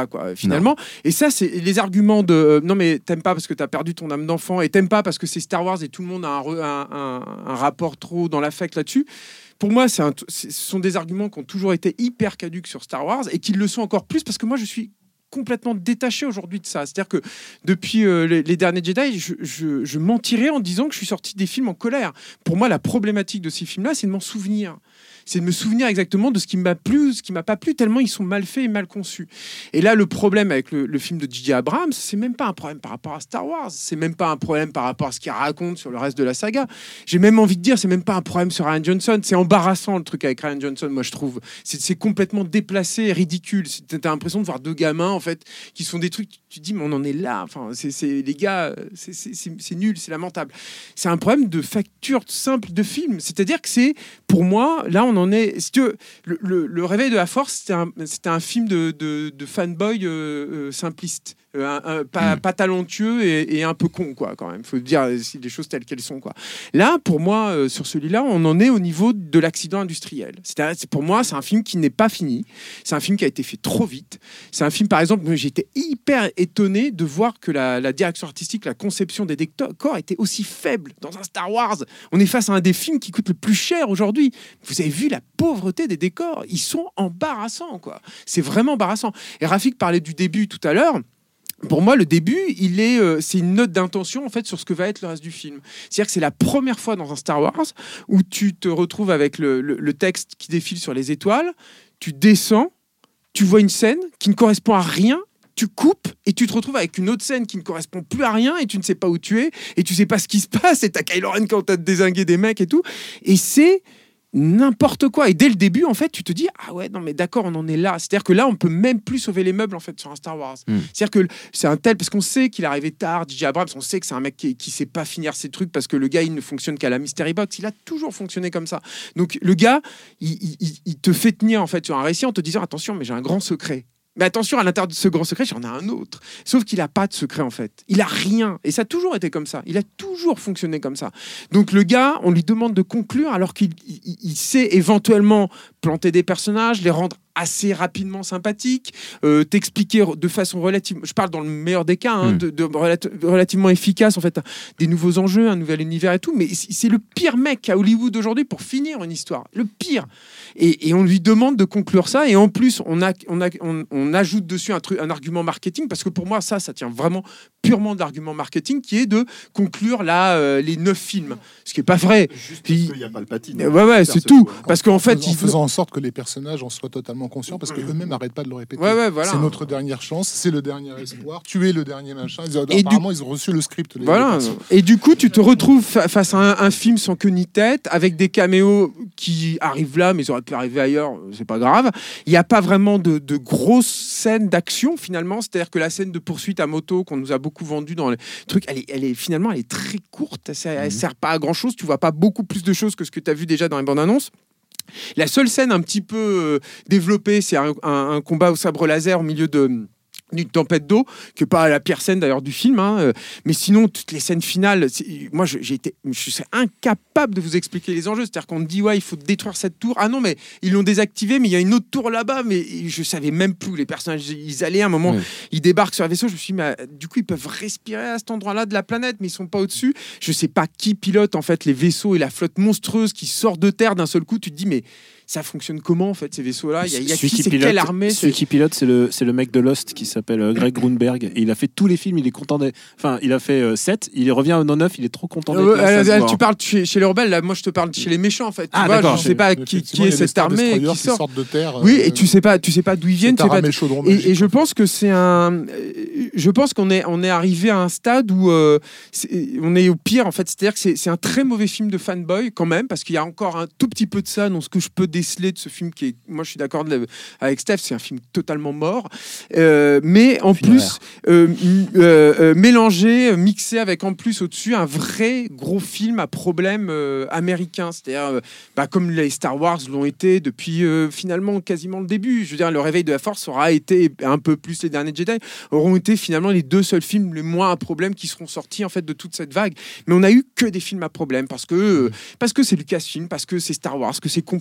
quoi, finalement. Non. Et ça, c'est les arguments de euh, non, mais t'aimes pas parce que t'as perdu ton âme d'enfant et t'aimes pas parce que c'est Star Wars et tout le monde a un, un, un, un rapport trop dans l'affect là-dessus. Pour moi, c'est un, c'est, ce sont des arguments qui ont toujours été hyper caduques sur Star Wars et qui le sont encore plus parce que moi, je suis complètement détaché aujourd'hui de ça. C'est-à-dire que depuis euh, les, les derniers Jedi, je, je, je mentirais en disant que je suis sorti des films en colère. Pour moi, la problématique de ces films-là, c'est de m'en souvenir. C'est de me souvenir exactement de ce qui m'a plu, ce qui m'a pas plu, tellement ils sont mal faits et mal conçus. Et là, le problème avec le, le film de J J Abrams, c'est même pas un problème par rapport à Star Wars, c'est même pas un problème par rapport à ce qu'il raconte sur le reste de la saga. J'ai même envie de dire, c'est même pas un problème sur Rian Johnson. C'est embarrassant le truc avec Rian Johnson, moi je trouve. C'est, c'est complètement déplacé et ridicule. C'est, t'as l'impression de voir deux gamins en fait qui sont des trucs. Tu te dis, mais on en est là. Enfin, c'est, c'est les gars, c'est, c'est, c'est, c'est nul, c'est lamentable. C'est un problème de facture simple de film. C'est-à-dire que c'est, pour moi, là on en est. Si tu veux, le, le, le Réveil de la Force, c'était un, c'était un film de, de, de fanboy euh, euh, simpliste, euh, un, un, pas, mm. pas talentueux et, et un peu con, quoi, quand même. Il faut dire les choses telles qu'elles sont, quoi. Là, pour moi, euh, sur celui-là, on en est au niveau de l'accident industriel. C'est-à-dire, c'est, pour moi, c'est un film qui n'est pas fini. C'est un film qui a été fait trop vite. C'est un film, par exemple, j'ai été hyper étonné de voir que la, la direction artistique, la conception des décors était aussi faible dans un Star Wars. On est face à un des films qui coûte le plus cher aujourd'hui. Vous avez vu la pauvreté des décors, ils sont embarrassants, quoi. C'est vraiment embarrassant. Et Rafik parlait du début tout à l'heure. Pour moi, le début, il est, euh, c'est une note d'intention en fait sur ce que va être le reste du film. C'est-à-dire que c'est la première fois dans un Star Wars où tu te retrouves avec le, le, le texte qui défile sur les étoiles, tu descends, tu vois une scène qui ne correspond à rien. Tu coupes et tu te retrouves avec une autre scène qui ne correspond plus à rien et tu ne sais pas où tu es et tu sais pas ce qui se passe et t'as Kylo Ren quand t'as dézingué des mecs et tout. Et c'est n'importe quoi. Et dès le début, en fait, tu te dis ah ouais, non mais d'accord, on en est là. C'est-à-dire que là, on peut même plus sauver les meubles en fait sur un Star Wars. Mm. C'est-à-dire que c'est un tel parce qu'on sait qu'il est arrivé tard. J J Abrams, on sait que c'est un mec qui, qui sait pas finir ses trucs parce que le gars il ne fonctionne qu'à la mystery box. Il a toujours fonctionné comme ça. Donc le gars, il, il, il te fait tenir en fait sur un récit en te disant attention, mais j'ai un grand secret. Mais attention, à l'intérieur de ce grand secret, j'en ai un autre. Sauf qu'il n'a pas de secret, en fait. Il a rien. Et ça a toujours été comme ça. Il a toujours fonctionné comme ça. Donc le gars, on lui demande de conclure alors qu'il il, il sait éventuellement planter des personnages, les rendre assez rapidement sympathiques, euh, t'expliquer de façon relative, je parle dans le meilleur des cas, hein, mmh. de, de relati- relativement efficace, en fait, des nouveaux enjeux, un nouvel univers et tout, mais c'est le pire mec à Hollywood aujourd'hui pour finir une histoire. Le pire. Et, et on lui demande de conclure ça, et en plus, on, a, on, a, on, on ajoute dessus un, truc, un argument marketing, parce que pour moi, ça, ça tient vraiment purement d'argument marketing, qui est de conclure là, euh, les neuf films. Ce qui n'est pas vrai. Juste parce qu'il n'y a pas le Patine. Ouais, ouais, c'est tout. Quoi. Parce qu'en fait, en faisant en sorte que les personnages en soient totalement conscients, parce qu'eux-mêmes n'arrêtent pas de le répéter. Ouais, ouais, voilà. C'est notre dernière chance, c'est le dernier espoir, tu es le dernier machin. Ils, et apparemment, du... ils ont reçu le script. Les voilà. Et du coup, tu te retrouves fa- face à un, un film sans queue ni tête, avec des caméos qui arrivent là, mais ils auraient pu arriver ailleurs, c'est pas grave. Il n'y a pas vraiment de, de grosses scènes d'action, finalement. C'est-à-dire que la scène de poursuite à moto, qu'on nous a beaucoup vendue dans les trucs, elle est, elle est finalement, elle est très courte. Elle ne sert pas à grand-chose. Tu vois pas beaucoup plus de choses que ce que tu as vu déjà dans les bandes annonces. La seule scène un petit peu euh, développée, c'est un, un, un combat au sabre laser au milieu de... d'une tempête d'eau, que pas la pire scène d'ailleurs du film, hein, euh, mais sinon toutes les scènes finales, moi je, j'ai été, je suis incapable de vous expliquer les enjeux. C'est-à-dire qu'on me dit ouais il faut détruire cette tour, ah non mais ils l'ont désactivée, mais il y a une autre tour là-bas, mais je savais même plus où les personnages ils allaient. À un moment, oui. Ils débarquent sur un vaisseau, je me suis dit mais du coup ils peuvent respirer à cet endroit-là de la planète, mais ils sont pas au-dessus. Je sais pas qui pilote en fait les vaisseaux et la flotte monstrueuse qui sort de terre d'un seul coup. Tu te dis mais ça fonctionne comment en fait ces vaisseaux-là? Il y a, il y a qui, qui c'est pilote, quelle armée? Celui qui pilote, c'est le, c'est le mec de Lost qui s'appelle Greg Grunberg. Et il a fait tous les films, il est content d'être... Enfin, il a fait euh, sept, il revient dans neuf, il est trop content d'être euh, là. Euh, tu parles chez, chez les rebelles, là, moi je te parle chez les méchants en fait. Tu ah vois, d'accord. Je sais pas qui, qui est cette armée qui sort. Sortent de terre. Oui, et tu sais pas, tu sais pas d'où ils viennent. Tu sais pas... Et, et je pense que c'est un... Je pense qu'on est, on est arrivé à un stade où euh, c'est... on est au pire en fait. C'est-à-dire que c'est, c'est un très mauvais film de fanboy quand même, parce qu'il y a encore un tout petit peu de ça dans ce que je peux déceler de ce film qui est, moi je suis d'accord avec Steph, c'est un film totalement mort, euh, mais en plus euh, euh, euh, mélangé, mixé avec en plus au-dessus un vrai gros film à problème euh, américain, c'est-à-dire euh, bah, comme les Star Wars l'ont été depuis euh, finalement quasiment le début. Je veux dire, le Réveil de la Force aura été un peu plus les derniers Jedi, auront été finalement les deux seuls films les moins à problème qui seront sortis en fait de toute cette vague. Mais on a eu que des films à problème parce que euh, parce que c'est Lucasfilm, parce que c'est Star Wars, que c'est compliqué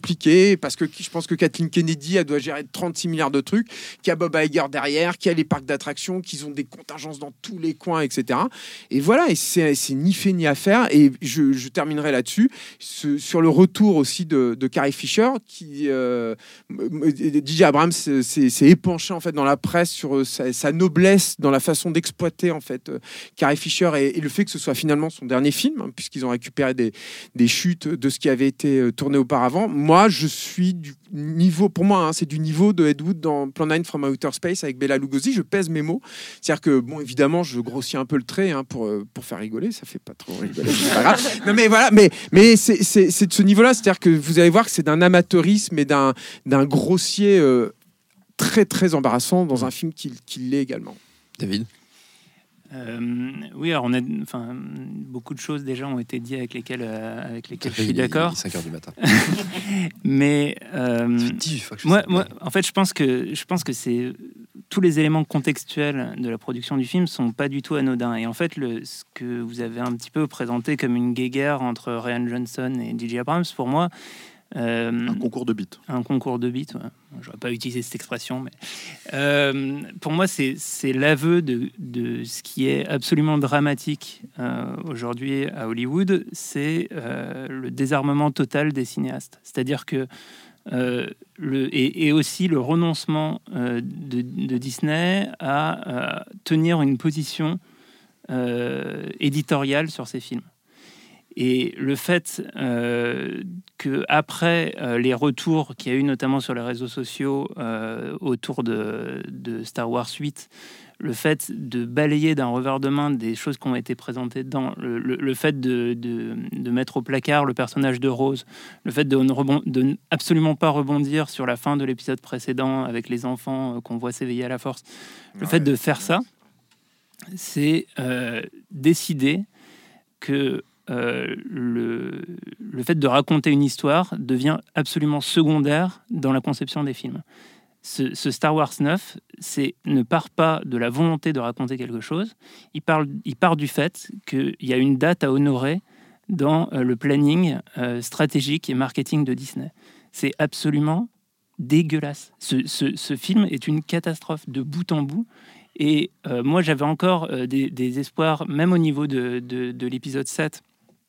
gérer, parce que je pense que Kathleen Kennedy, elle doit gérer trente-six milliards de trucs, qu'il y a Bob Iger derrière, qu'il y a les parcs d'attractions, qu'ils ont des contingences dans tous les coins, et cetera. Et voilà, et c'est, c'est ni fait ni à faire. Et je, je terminerai là-dessus, ce, sur le retour aussi de, de Carrie Fisher, qui euh, D J Abrams s'est, s'est épanché en fait dans la presse sur sa, sa noblesse dans la façon d'exploiter en fait euh, Carrie Fisher et, et le fait que ce soit finalement son dernier film, hein, puisqu'ils ont récupéré des, des chutes de ce qui avait été euh, tourné auparavant. Moi, je suis du niveau, pour moi, hein, c'est du niveau de Ed Wood dans Plan nine from Outer Space avec Bela Lugosi. Je pèse mes mots. C'est-à-dire que, bon, évidemment, je grossis un peu le trait hein, pour, euh, pour faire rigoler. Ça fait pas trop rigoler, c'est pas grave. Non, mais voilà, mais, mais c'est, c'est, c'est de ce niveau-là. C'est-à-dire que vous allez voir que c'est d'un amateurisme et d'un, d'un grossier euh, très, très embarrassant dans un film qui, qui l'est également. David ? Euh, oui, alors on a, enfin, beaucoup de choses déjà ont été dites avec lesquelles, euh, avec lesquelles je suis d'accord. cinq heures du matin. Mais euh, moi, moi, en fait, je pense que je pense que c'est tous les éléments contextuels de la production du film sont pas du tout anodins. Et en fait, le, ce que vous avez un petit peu présenté comme une guéguerre entre Rian Johnson et D J Abrams, pour moi. Euh, un concours de beats. Un concours de beats, ouais. J'aurais pas utilisé cette expression, mais euh, pour moi, c'est, c'est l'aveu de, de ce qui est absolument dramatique euh, aujourd'hui à Hollywood, c'est euh, le désarmement total des cinéastes. C'est-à-dire que euh, le, et, et aussi le renoncement euh, de, de Disney à, à tenir une position euh, éditoriale sur ses films. Et le fait euh, qu'après euh, les retours qu'il y a eu notamment sur les réseaux sociaux euh, autour de, de Star Wars huit, le fait de balayer d'un revers de main des choses qui ont été présentées dedans, le, le, le fait de, de, de mettre au placard le personnage de Rose, le fait de ne rebond, de absolument pas rebondir sur la fin de l'épisode précédent avec les enfants euh, qu'on voit s'éveiller à la force, le ouais. fait de faire ça, c'est euh, décider que Euh, le, le fait de raconter une histoire devient absolument secondaire dans la conception des films. Ce, ce Star Wars neuf c'est, ne part pas de la volonté de raconter quelque chose, il, parle, il part du fait qu'il y a une date à honorer dans euh, le planning euh, stratégique et marketing de Disney. C'est absolument dégueulasse. Ce, ce, ce film est une catastrophe de bout en bout. Et euh, moi, j'avais encore euh, des, des espoirs, même au niveau de, de, de l'épisode sept,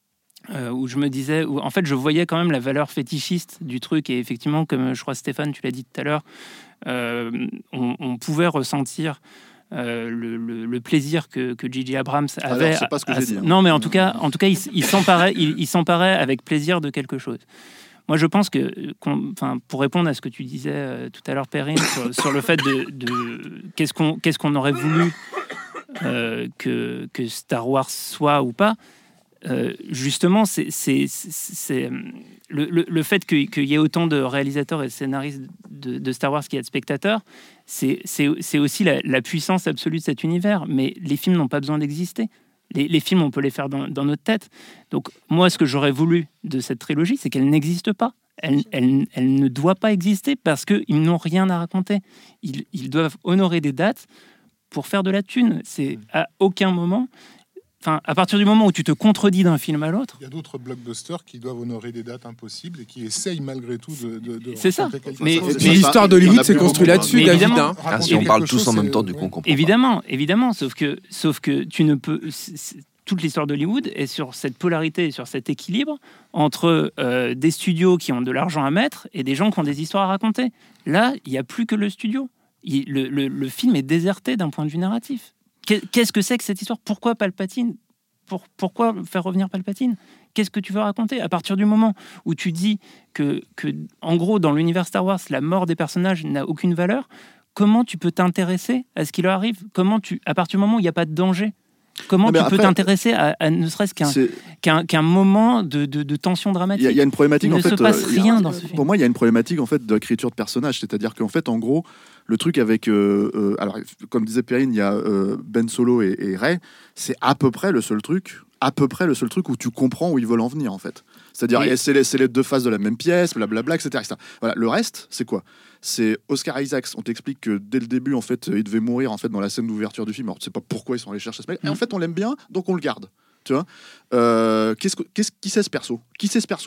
Euh, où je me disais, où, en fait, je voyais quand même la valeur fétichiste du truc. Et effectivement, comme je crois Stéphane, tu l'as dit tout à l'heure, euh, on, on pouvait ressentir euh, le, le, le plaisir que, que J J Abrams avait. Alors, c'est pas ce que à, j'ai dit. Hein. Non, mais en tout cas, en tout cas, il, il s'emparait, il, il s'emparait avec plaisir de quelque chose. Moi, je pense que, enfin, pour répondre à ce que tu disais euh, tout à l'heure, Perrine, sur, sur le fait de, de qu'est-ce qu'on, qu'est-ce qu'on aurait voulu euh, que, que Star Wars soit ou pas. Euh, justement, c'est, c'est, c'est, c'est le, le, le fait que, qu'il y ait autant de réalisateurs et de scénaristes de, de Star Wars qu'il y a de spectateurs, c'est, c'est, c'est aussi la, la puissance absolue de cet univers. Mais les films n'ont pas besoin d'exister. Les, les films, on peut les faire dans, dans notre tête. Donc, moi, ce que j'aurais voulu de cette trilogie, c'est qu'elle n'existe pas. Elle, elle, elle ne doit pas exister parce qu'ils n'ont rien à raconter. Ils, ils doivent honorer des dates pour faire de la thune. C'est à aucun moment... Enfin, à partir du moment où tu te contredis d'un film à l'autre... Il y a d'autres blockbusters qui doivent honorer des dates impossibles et qui essayent malgré tout de... de, de c'est ça. Mais, mais l'histoire d'Hollywood s'est construite là-dessus, David. Hein. Ah, si on parle tous en même temps, du coup, on comprend Évidemment, pas. évidemment. Sauf que, sauf que tu ne peux... C'est, toute l'histoire d'Hollywood est sur cette polarité et sur cet équilibre entre euh, des studios qui ont de l'argent à mettre et des gens qui ont des histoires à raconter. Là, il n'y a plus que le studio. Il, le, le, le film est déserté d'un point de vue narratif. Qu'est-ce que c'est que cette histoire ? Pourquoi Palpatine ? Pour, Pourquoi faire revenir Palpatine ? Qu'est-ce que tu veux raconter ? À partir du moment où tu dis que, que, en gros, dans l'univers Star Wars, la mort des personnages n'a aucune valeur, comment tu peux t'intéresser à ce qui leur arrive ? Comment tu, à partir du moment où il n'y a pas de danger, comment tu après, peux t'intéresser à, à ne serait-ce qu'un, qu'un, qu'un moment de, de, de tension dramatique ? Il y, y a une problématique, il en ne fait. se passe euh, rien a, dans ce film. Pour moi, il y a une problématique en fait d'écriture de personnages, c'est-à-dire qu'en fait, en gros, le truc avec, euh, euh, alors comme disait Perrine, il y a euh, Ben Solo et, et Rey, c'est à peu près le seul truc, à peu près le seul truc où tu comprends où ils veulent en venir en fait. C'est-à-dire, oui. c'est, les, c'est les deux faces de la même pièce, blablabla, et cetera, et cetera. Voilà, le reste, c'est quoi ? C'est Oscar Isaacs. On t'explique que dès le début, en fait, il devait mourir en fait dans la scène d'ouverture du film. Alors, tu sais pas pourquoi ils sont allés chercher ce mec. Et en fait, on l'aime bien, donc on le garde. Tu vois ? euh, qu'est-ce que, qu'est-ce, qui c'est ce perso ? Qui c'est ce perso pour Rey ?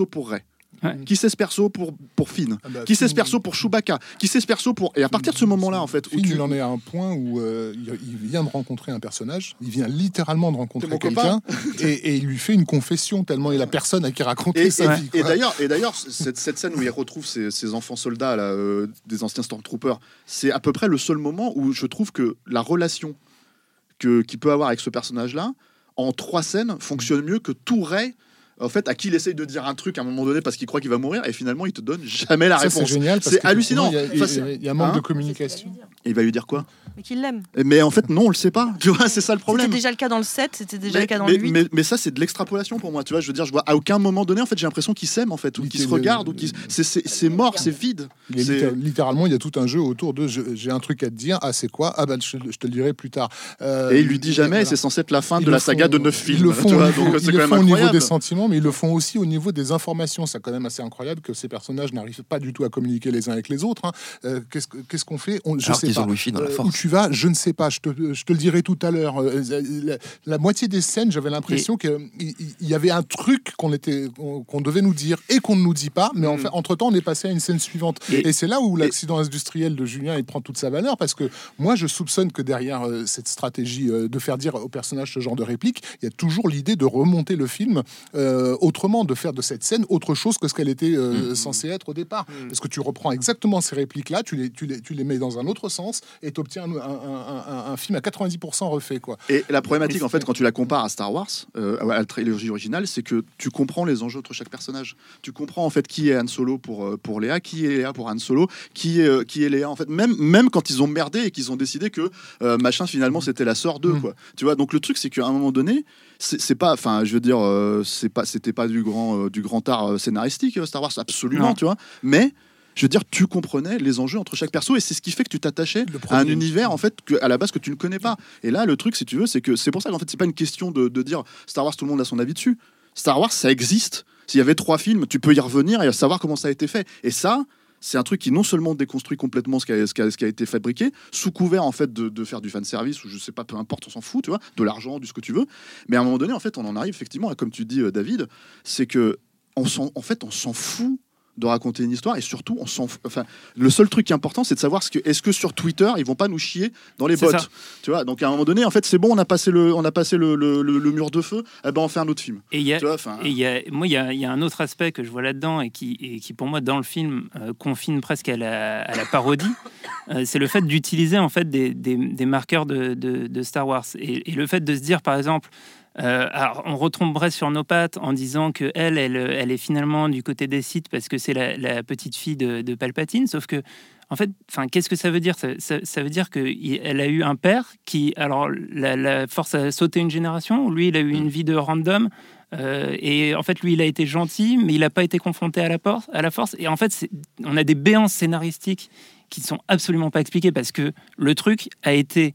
Ouais. Qui sait ce perso pour, pour Finn Ah bah, Qui sait ce Finn, perso pour Chewbacca Qui sait ce perso pour... Et à partir de ce moment-là, en fait, où Finn, tu... il en est à un point où euh, il, il vient de rencontrer un personnage, il vient littéralement de rencontrer mon quelqu'un, et, et il lui fait une confession tellement il a personne à qui raconter Et, sa et- vie. et quoi. d'ailleurs, et d'ailleurs, cette, cette scène où il retrouve ses, ses enfants soldats, là, euh, des anciens Stormtroopers, c'est à peu près le seul moment où je trouve que la relation que, qu'il peut avoir avec ce personnage-là, en trois scènes, fonctionne mieux que tout Rey. En fait, à qui il essaye de dire un truc à un moment donné parce qu'il croit qu'il va mourir, et finalement, il te donne jamais la Ça, c'est réponse. génial. parce C'est que, hallucinant. Il y a, il y a- Enfin, c'est- il y a un manque Hein de communication. Et il va lui dire quoi Mais qu'il l'aime. Mais en fait, non, on le sait pas. Tu vois, c'est ça le problème. C'était déjà le cas dans le sept, c'était déjà mais, le cas dans mais, le huit. mais- mais ça, c'est de l'extrapolation pour moi. Tu vois, je veux dire, je vois à aucun moment donné, en fait, j'ai l'impression qu'ils s'aiment, en fait, ou Il qu'ils se était- regardent, ou qu'ils. C'est, c'est, c'est mort, c'est vide. Il est C'est- littér- littéralement, il y a tout un jeu autour de je- j'ai un truc à te dire. Ah, c'est quoi Ah, bah, je, je te le dirai plus tard. Euh, Et il lui dit jamais, voilà. et c'est censé être la fin Ils de le la saga font- de neuf films. Ils le font, tu au vois, niveau, donc ils c'est le quand font même au niveau incroyable. des sentiments, mais ils le font aussi au niveau des informations. C'est quand même assez incroyable que ces personnages n'arrivent pas du tout à communiquer les uns avec les autres. hein. Euh, qu'est-ce, que- qu'est-ce qu'on fait On- Je Alors sais qu'ils pas. ont le wifi dans la Euh, force. où tu vas, je ne sais pas. Je te, je te le dirai tout à l'heure. Euh, La, la moitié des scènes, j'avais l'impression qu'il il- il y avait un truc qu'on, était, qu'on, qu'on devait nous dire et qu'on ne nous dit pas. Mais en fait, entre-temps, on est passé à une scène suivante. Et- Et, c'est là où l'accident industriel de Julien il prend toute sa valeur, parce que moi, je soupçonne que derrière euh, cette stratégie euh, de faire dire au personnage ce genre de réplique, il y a toujours l'idée de remonter le film euh, autrement, de faire de cette scène autre chose que ce qu'elle était euh, censée être au départ. Parce que tu reprends exactement ces répliques-là, tu les, tu les, tu les mets dans un autre sens et tu obtiens un, un- un- un- un film à quatre-vingt-dix pour cent refait. Quoi. Et la problématique, en fait, quand tu la compares à Star Wars, euh, à la trilogie originale, c'est que tu comprends les enjeux entre chaque personnage. Tu comprends, en fait, qui est Han Solo pour, euh, pour Léa, qui est Léa pour Han Solo, qui est, euh, qui est Léa, en fait. Même, même quand ils ont merdé et qu'ils ont décidé que euh, machin, finalement, c'était la sœur d'eux, Mm. quoi. Tu vois, donc le truc, c'est qu'à un moment donné, c'est c'est pas, enfin, je veux dire, euh, c'est pas, c'était pas du grand, euh, du grand art euh, scénaristique, euh, Star Wars, absolument, Non. tu vois. Mais je veux dire, tu comprenais les enjeux entre chaque perso, et c'est ce qui fait que tu t'attachais Le à un premier- univers, en fait, que, à la base, que tu ne connais pas. Et là, le truc, si tu veux, c'est que c'est pour ça qu'en fait, c'est pas une question de, de dire Star Wars, tout le monde a son avis dessus. Star Wars, ça existe. S'il y avait trois films, tu peux y revenir et savoir comment ça a été fait. Et ça, c'est un truc qui non seulement déconstruit complètement ce qui a, ce qui a, ce qui a été fabriqué, sous couvert en fait de, de faire du fan service, ou je sais pas, peu importe, on s'en fout, tu vois, de l'argent, du ce que tu veux. Mais à un moment donné, en fait, on en arrive effectivement, à, comme tu dis, euh, David, c'est que on s'en, en fait, on s'en fout de raconter une histoire, et surtout, on s'en, f- enfin, le seul truc qui est important, c'est de savoir ce que, est-ce que sur Twitter, ils vont pas nous chier dans les C'est bottes, ça. tu vois. Donc à un moment donné, en fait, c'est bon, on a passé le, on a passé le, le, le- le mur de feu, eh ben on fait un autre film. Et il y a, Tu vois, enfin, et il y a, moi, il y a, il y a un autre aspect que je vois là-dedans et qui, et qui pour moi, dans le film, euh, confine presque à la, à la parodie. Euh, c'est le fait d'utiliser en fait des, des, des marqueurs de, de, de Star Wars et, et le fait de se dire, par exemple, euh, alors on retomberait sur nos pattes en disant que elle, elle, elle est finalement du côté des Sith parce que c'est la, la petite fille de, de Palpatine, sauf que en fait, enfin, qu'est-ce que ça veut dire ça, ça, ça veut dire qu'elle a eu un père qui, alors, la, la force a sauté une génération. Lui, il a eu une vie de random. Euh, et en fait, lui, il a été gentil, mais il n'a pas été confronté à la, por- à la force. Et en fait, c'est- on a des béances scénaristiques qui ne sont absolument pas expliquées parce que le truc a été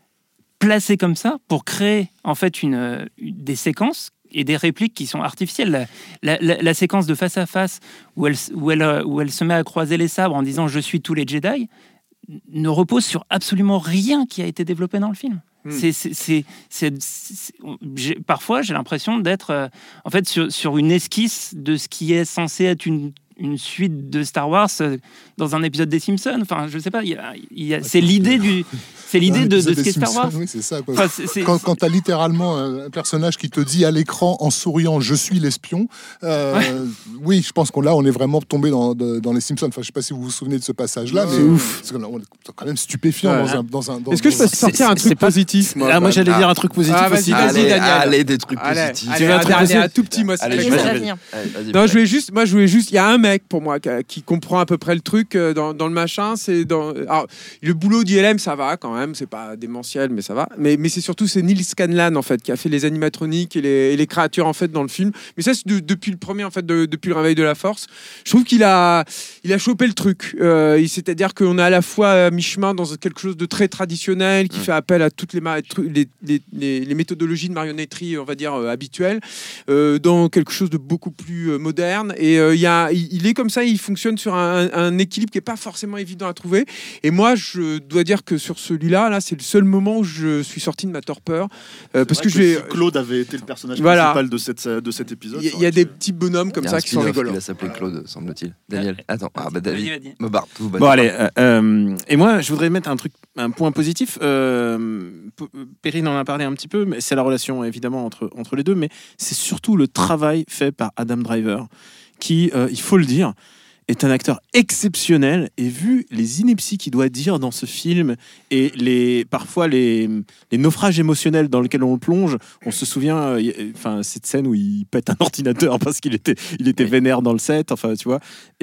placé comme ça pour créer en fait une, une- des séquences et des répliques qui sont artificielles. La, la- la- la séquence de face à face où elle, où, elle, euh, où elle se met à croiser les sabres en disant « je suis tous les Jedi » ne repose sur absolument rien qui a été développé dans le film. Hmm. C'est, c'est, c'est, c'est- c'est- j'ai- parfois, j'ai l'impression d'être euh, en fait sur, sur une esquisse de ce qui est censé être une, une suite de Star Wars euh, dans un épisode des Simpsons. Enfin, je sais pas. il y a- il y a- c'est l'idée du, c'est l'idée Un de, de épisode ce des qu'est Star Wars. Simpsons, oui, c'est ça. Quoi. Enfin, c'est- c'est- Quand, quand tu as littéralement un personnage qui te dit à l'écran en souriant je suis l'espion, euh, Ouais. oui, je pense qu'on là on est vraiment tombé dans, de- dans les Simpsons. Enfin, je sais pas si vous vous souvenez de ce passage-là, mais C'est ouf. c'est quand même- c'est quand même stupéfiant Ouais. dans un. Dans un dans, Est-ce que je peux dans- sortir un c'est truc pas- positif Ah, moi, j'allais dire un truc positif Ah, vas-y, aussi. vas-y, allez, Daniel. allez, des trucs Allez, positifs. allez, Tu veux un un truc dernier, positif un tout petit, moi. c'est Allez, pas Ça grave. vas-y, va vas-y. venir. Allez, vas-y, Non, vas-y. je voulais juste, moi, je voulais juste. Il y a un mec pour moi qui, qui comprend à peu près le truc euh, dans, dans le machin. C'est dans. Alors, le boulot d'I L M, ça va quand même. C'est pas démentiel, mais ça va. Mais, mais c'est surtout c'est Neil Scanlan en fait qui a fait les animatroniques et les, et les créatures en fait dans le film. Mais ça, c'est de- depuis le premier en fait, de- depuis le réveil de la Force. Je trouve qu'il a, il a chopé le truc. Euh, il- C'est-à-dire qu'on est à la fois à mi-chemin dans quelque chose de très traditionnel qui Mm. fait appel à toutes les, ma- tru- les, les, les- les méthodologies de marionnetterie, on va dire euh, habituelles, euh, dans quelque chose de beaucoup plus euh, moderne. Et euh, il y a, il, il est comme ça, il fonctionne sur un, un équilibre qui est pas forcément évident à trouver. Et moi, je dois dire que sur celui-là, là, c'est le seul moment où je suis sorti de ma torpeur, euh, parce que, que je vais. Si Claude avait été le personnage Voilà. principal de, cette, de cet épisode. Il y, y a des petits bonhommes comme Il y a ça un qui sont spin-off rigolos. Il a s'appelé Claude, semble-t-il. Daniel. Attends, ah bah Vas-y, David. vas-y. Me barre, tout Bon allez, euh, euh, et moi je voudrais mettre un truc, un point positif. Euh, P- Perrine en a parlé un petit peu, mais c'est la relation évidemment entre entre les deux, mais c'est surtout le travail fait par Adam Driver, qui, euh, il faut le dire, est un acteur exceptionnel. Et vu les inepties qu'il doit dire dans ce film et les parfois les, les naufrages émotionnels dans lesquels on le plonge, on se souvient, euh, y- enfin cette scène où il pète un ordinateur parce qu'il était il était vénère dans le set, enfin tu vois.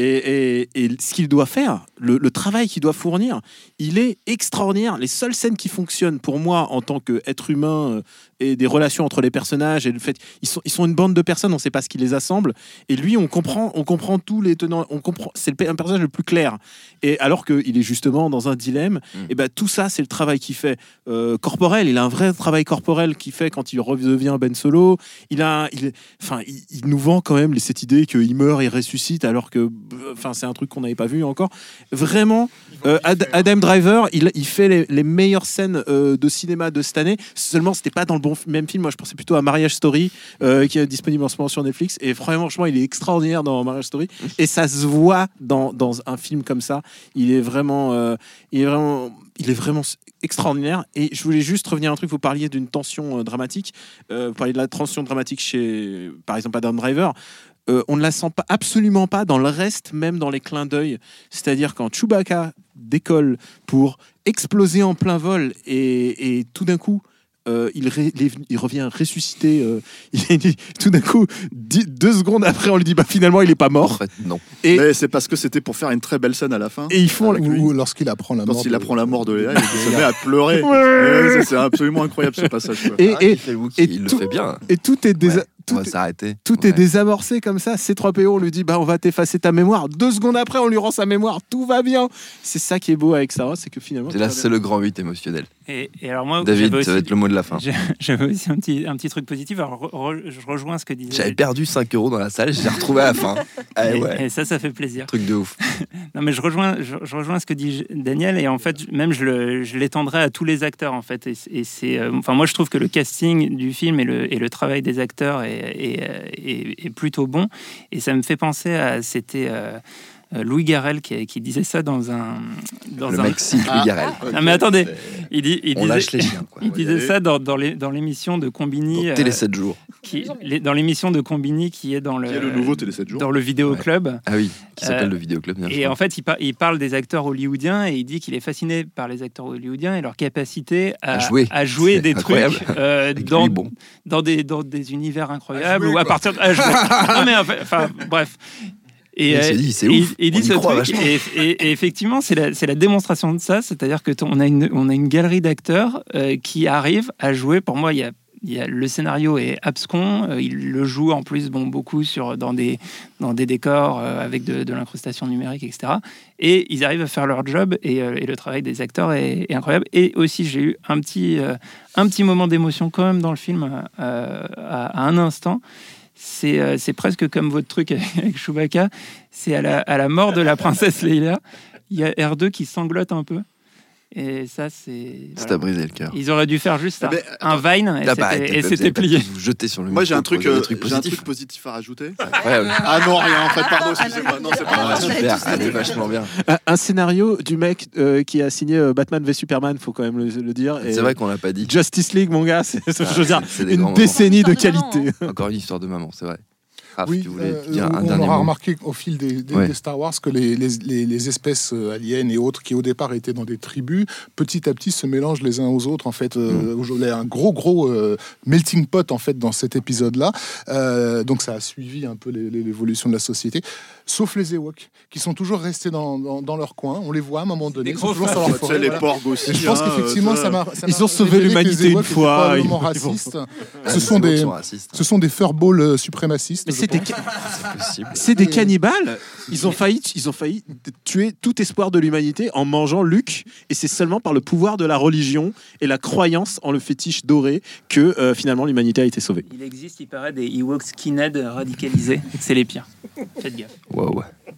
Et, et, et ce qu'il doit faire, le, le travail qu'il doit fournir, il est extraordinaire. Les seules scènes qui fonctionnent pour moi en tant qu'être humain euh, et des relations entre les personnages et le fait ils sont ils sont une bande de personnes, on ne sait pas ce qui les assemble. Et lui, on comprend on comprend tous les tenants, on comprend, c'est le pe- un personnage le plus clair. Et alors qu'il est justement dans un dilemme, Mm. et ben tout ça, c'est le travail qu'il fait euh, corporel. Il a un vrai travail corporel qu'il fait quand il redevient Ben Solo. Il a, il, enfin, il, il nous vend quand même cette idée qu'il meurt et ressuscite, alors que, enfin, c'est un truc qu'on n'avait pas vu encore. Vraiment, euh, Ad- Adam Driver, il, il fait les, les meilleures scènes euh, de cinéma de cette année. Seulement, c'était pas dans le bon f- même film. Moi, je pensais plutôt à Marriage Story, euh, qui est disponible en ce moment sur Netflix. Et franchement, il est extraordinaire dans Marriage Story. Et ça se voit dans, dans un film comme ça. Il est vraiment, euh, il est vraiment, il est vraiment extraordinaire. Et je voulais juste revenir à un truc. Vous parliez d'une tension euh, dramatique. Euh, vous parliez de la tension dramatique chez, par exemple, Adam Driver. Euh, on ne la sent pas, absolument pas dans le reste, même dans les clins d'œil. C'est-à-dire quand Chewbacca décolle pour exploser en plein vol et, et tout d'un coup, euh, il, ré- il est venu- il revient ressuscité. Euh, il est- tout d'un coup, dix- deux secondes après, on lui dit bah, finalement, il n'est pas En mort. fait, non. Et, Mais c'est parce que c'était pour faire une très belle scène à la fin. et ils font. Avec lui. Ou lorsqu'il apprend la mort. Quand il de- apprend la mort de Léa, il se met à pleurer. Ouais, c'est- c'est absolument incroyable ce passage. quoi. Et, Ah, et, il fait le Wookiee, et il tout- le fait bien. et tout est désa- Ouais, tout on va est- s'arrêter. Tout Ouais. est désamorcé comme ça. C trois P O, on lui dit bah on va t'effacer ta mémoire. Deux secondes après, on lui rend sa mémoire. Tout va bien. C'est ça qui est beau avec Star Wars, c'est que finalement. C'est tout là, va bien. c'est le grand huit émotionnel. Et, et alors moi, David, j'avais ça va aussi- être le mot de la fin. j'ai- J'avais aussi un petit, un petit truc positif. Alors, re- re- je rejoins ce que disait. J'avais perdu cinq euros dans la salle, je l'ai retrouvé à la fin. Ah et, ouais, et ça, ça fait plaisir. truc de ouf. Non, mais je rejoins, je, je rejoins ce que dit Daniel, et en fait, même je, le, je l'étendrai à tous les acteurs, en fait. Et, et c'est, euh, enfin, moi, je trouve que le casting du film et le, et le travail des acteurs est, est, est, est plutôt bon. Et ça me fait penser à, c'était euh, Louis Garrel qui, qui disait ça dans un, dans Le un. mec cite Louis Garrel. Ah, mais attendez, il, dit, il On disait, lâche les chiens, quoi. il disait ça dans, dans, les, dans l'émission de Combini, Donc, Télé euh, sept jours. qui, les- dans l'émission de Combini qui est dans le, Qui est le nouveau Télé sept jours. dans le vidéo club. Ah oui, qui s'appelle Euh, le Vidéoclub. bien Et sûr. en fait, il, par- il parle des acteurs hollywoodiens et il dit qu'il est fasciné par les acteurs hollywoodiens et leur capacité à, À jouer. à jouer C'est des incroyable. trucs euh, Avec dans, lui, bon. dans, des, dans des univers incroyables ou à partir de. à jouer. Non, mais enfin, enfin, bref. Et, Il euh, s'est dit, c'est et- ouf, et il dit on y ce croit truc, vachement. et, et- et effectivement, c'est la, c'est la démonstration de ça, c'est-à-dire que t- on a une, on a une galerie d'acteurs euh, qui arrivent à jouer. Pour moi, il y a, il y a le scénario est abscon, euh, il le joue en plus bon beaucoup sur dans des dans des décors euh, avec de, de l'incrustation numérique, et cetera. Et ils arrivent à faire leur job et, euh, et le travail des acteurs est, est incroyable. Et aussi, j'ai eu un petit euh, un petit moment d'émotion quand même dans le film euh, à, à un instant. C'est, euh, c'est presque comme votre truc avec, avec Chewbacca. C'est à la, à la mort de la princesse Leia. Il y a R deux qui sanglote un peu. Et ça, c'est. Ça voilà. t'a brisé le cœur. Ils auraient dû faire juste Ah, mais, un Vine et T'as pas- c'était, t'as et pas- c'était vous avez pas plié. pu vous jeter sur le Moi j'ai un micro truc, pour dire euh, des trucs j'ai un positifs. truc positif à rajouter. Incroyable. Ah non rien en fait, pardon, excusez-moi. Non c'est pas Ah, vrai. super, allez, vachement bien. Un, un scénario du mec euh, qui a signé euh, Batman v Superman, faut quand même le, le dire. Et C'est vrai qu'on l'a pas dit. Justice League, mon gars, c'est, je veux dire, c'est des grands une moments. décennie de Histoire de maman, qualité. Encore une histoire de maman, c'est vrai. Raph, Oui, tu voulais euh, dire un on dernier aura mot. remarqué au fil des, des- Ouais. des Star Wars que les, les- les- les espèces euh, aliens et autres qui au départ étaient dans des tribus, petit à petit se mélangent les uns aux autres. En fait, euh, Mm. aujourd'hui, un gros gros euh, melting pot en fait dans cet épisode-là. Euh, donc ça a suivi un peu les- les- l'évolution de la société, sauf les Ewoks qui sont toujours restés dans, dans- dans leur coin. On les voit à un moment donné, Des ils sont gros toujours sur Tu leur sais, forêt. les voilà. porcs aussi. Et je pense hein, qu'effectivement, euh, ça m'a. ça Ils m'a ont sauvé révélé que les l'humanité une Ewoks étaient fois, probablement ils- ils vont- racistes. Ah, Ce les sont Ewoks des, sont racistes. ce sont des furballs euh, suprémacistes. Mais je c'est des, pense. ca- C'est possible. c'est des cannibales. Ils ont failli, ils ont failli tuer tout espoir de l'humanité en mangeant Luke. Et c'est seulement par le pouvoir de la religion et la croyance en le fétiche doré que euh, finalement l'humanité a été sauvée. Il existe, il paraît, des Ewoks skinhead radicalisés. C'est les pires. Faites gaffe. Wow.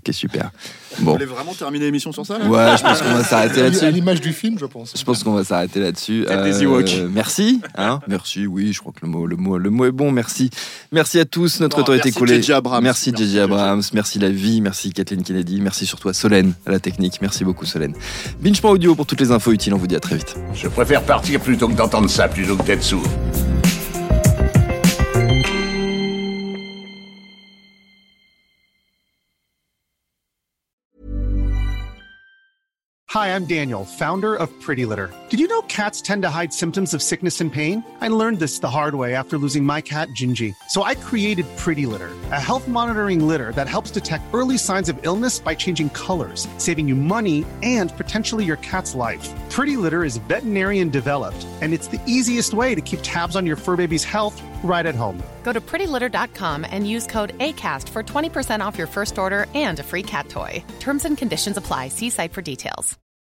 Ok, super. Vous Bon. voulez vraiment terminer l'émission sur ça là Ouais, je pense qu'on va s'arrêter À là-dessus. l'image du film, je pense. Je pense qu'on va s'arrêter là-dessus. Faites des Ewoks. merci, hein, merci. Oui, je crois que le mot, le mot, le mot est bon. Merci, merci à tous. Notre Bon, temps est merci écoulé. J J Abrams. Merci J J Merci, Abrams. Merci la vie. Merci Kathleen Kennedy. Merci surtout à Solène à la technique. Merci beaucoup Solène. Binge.audio pour toutes les infos utiles. On vous dit à très vite. Je préfère partir plutôt que d'entendre ça, plutôt que d'être sourd. Hi, I'm Daniel, founder of Pretty Litter. Did you know cats tend to hide symptoms of sickness and pain? I learned this the hard way after losing my cat, Gingy. So I created Pretty Litter, a health monitoring litter that helps detect early signs of illness by changing colors, saving you money and potentially your cat's life. Pretty Litter is veterinarian developed, and it's the easiest way to keep tabs on your fur baby's health right at home. Go to pretty litter dot com and use code ACAST for twenty percent off your first order and a free cat toy. Terms and conditions apply. See site for details.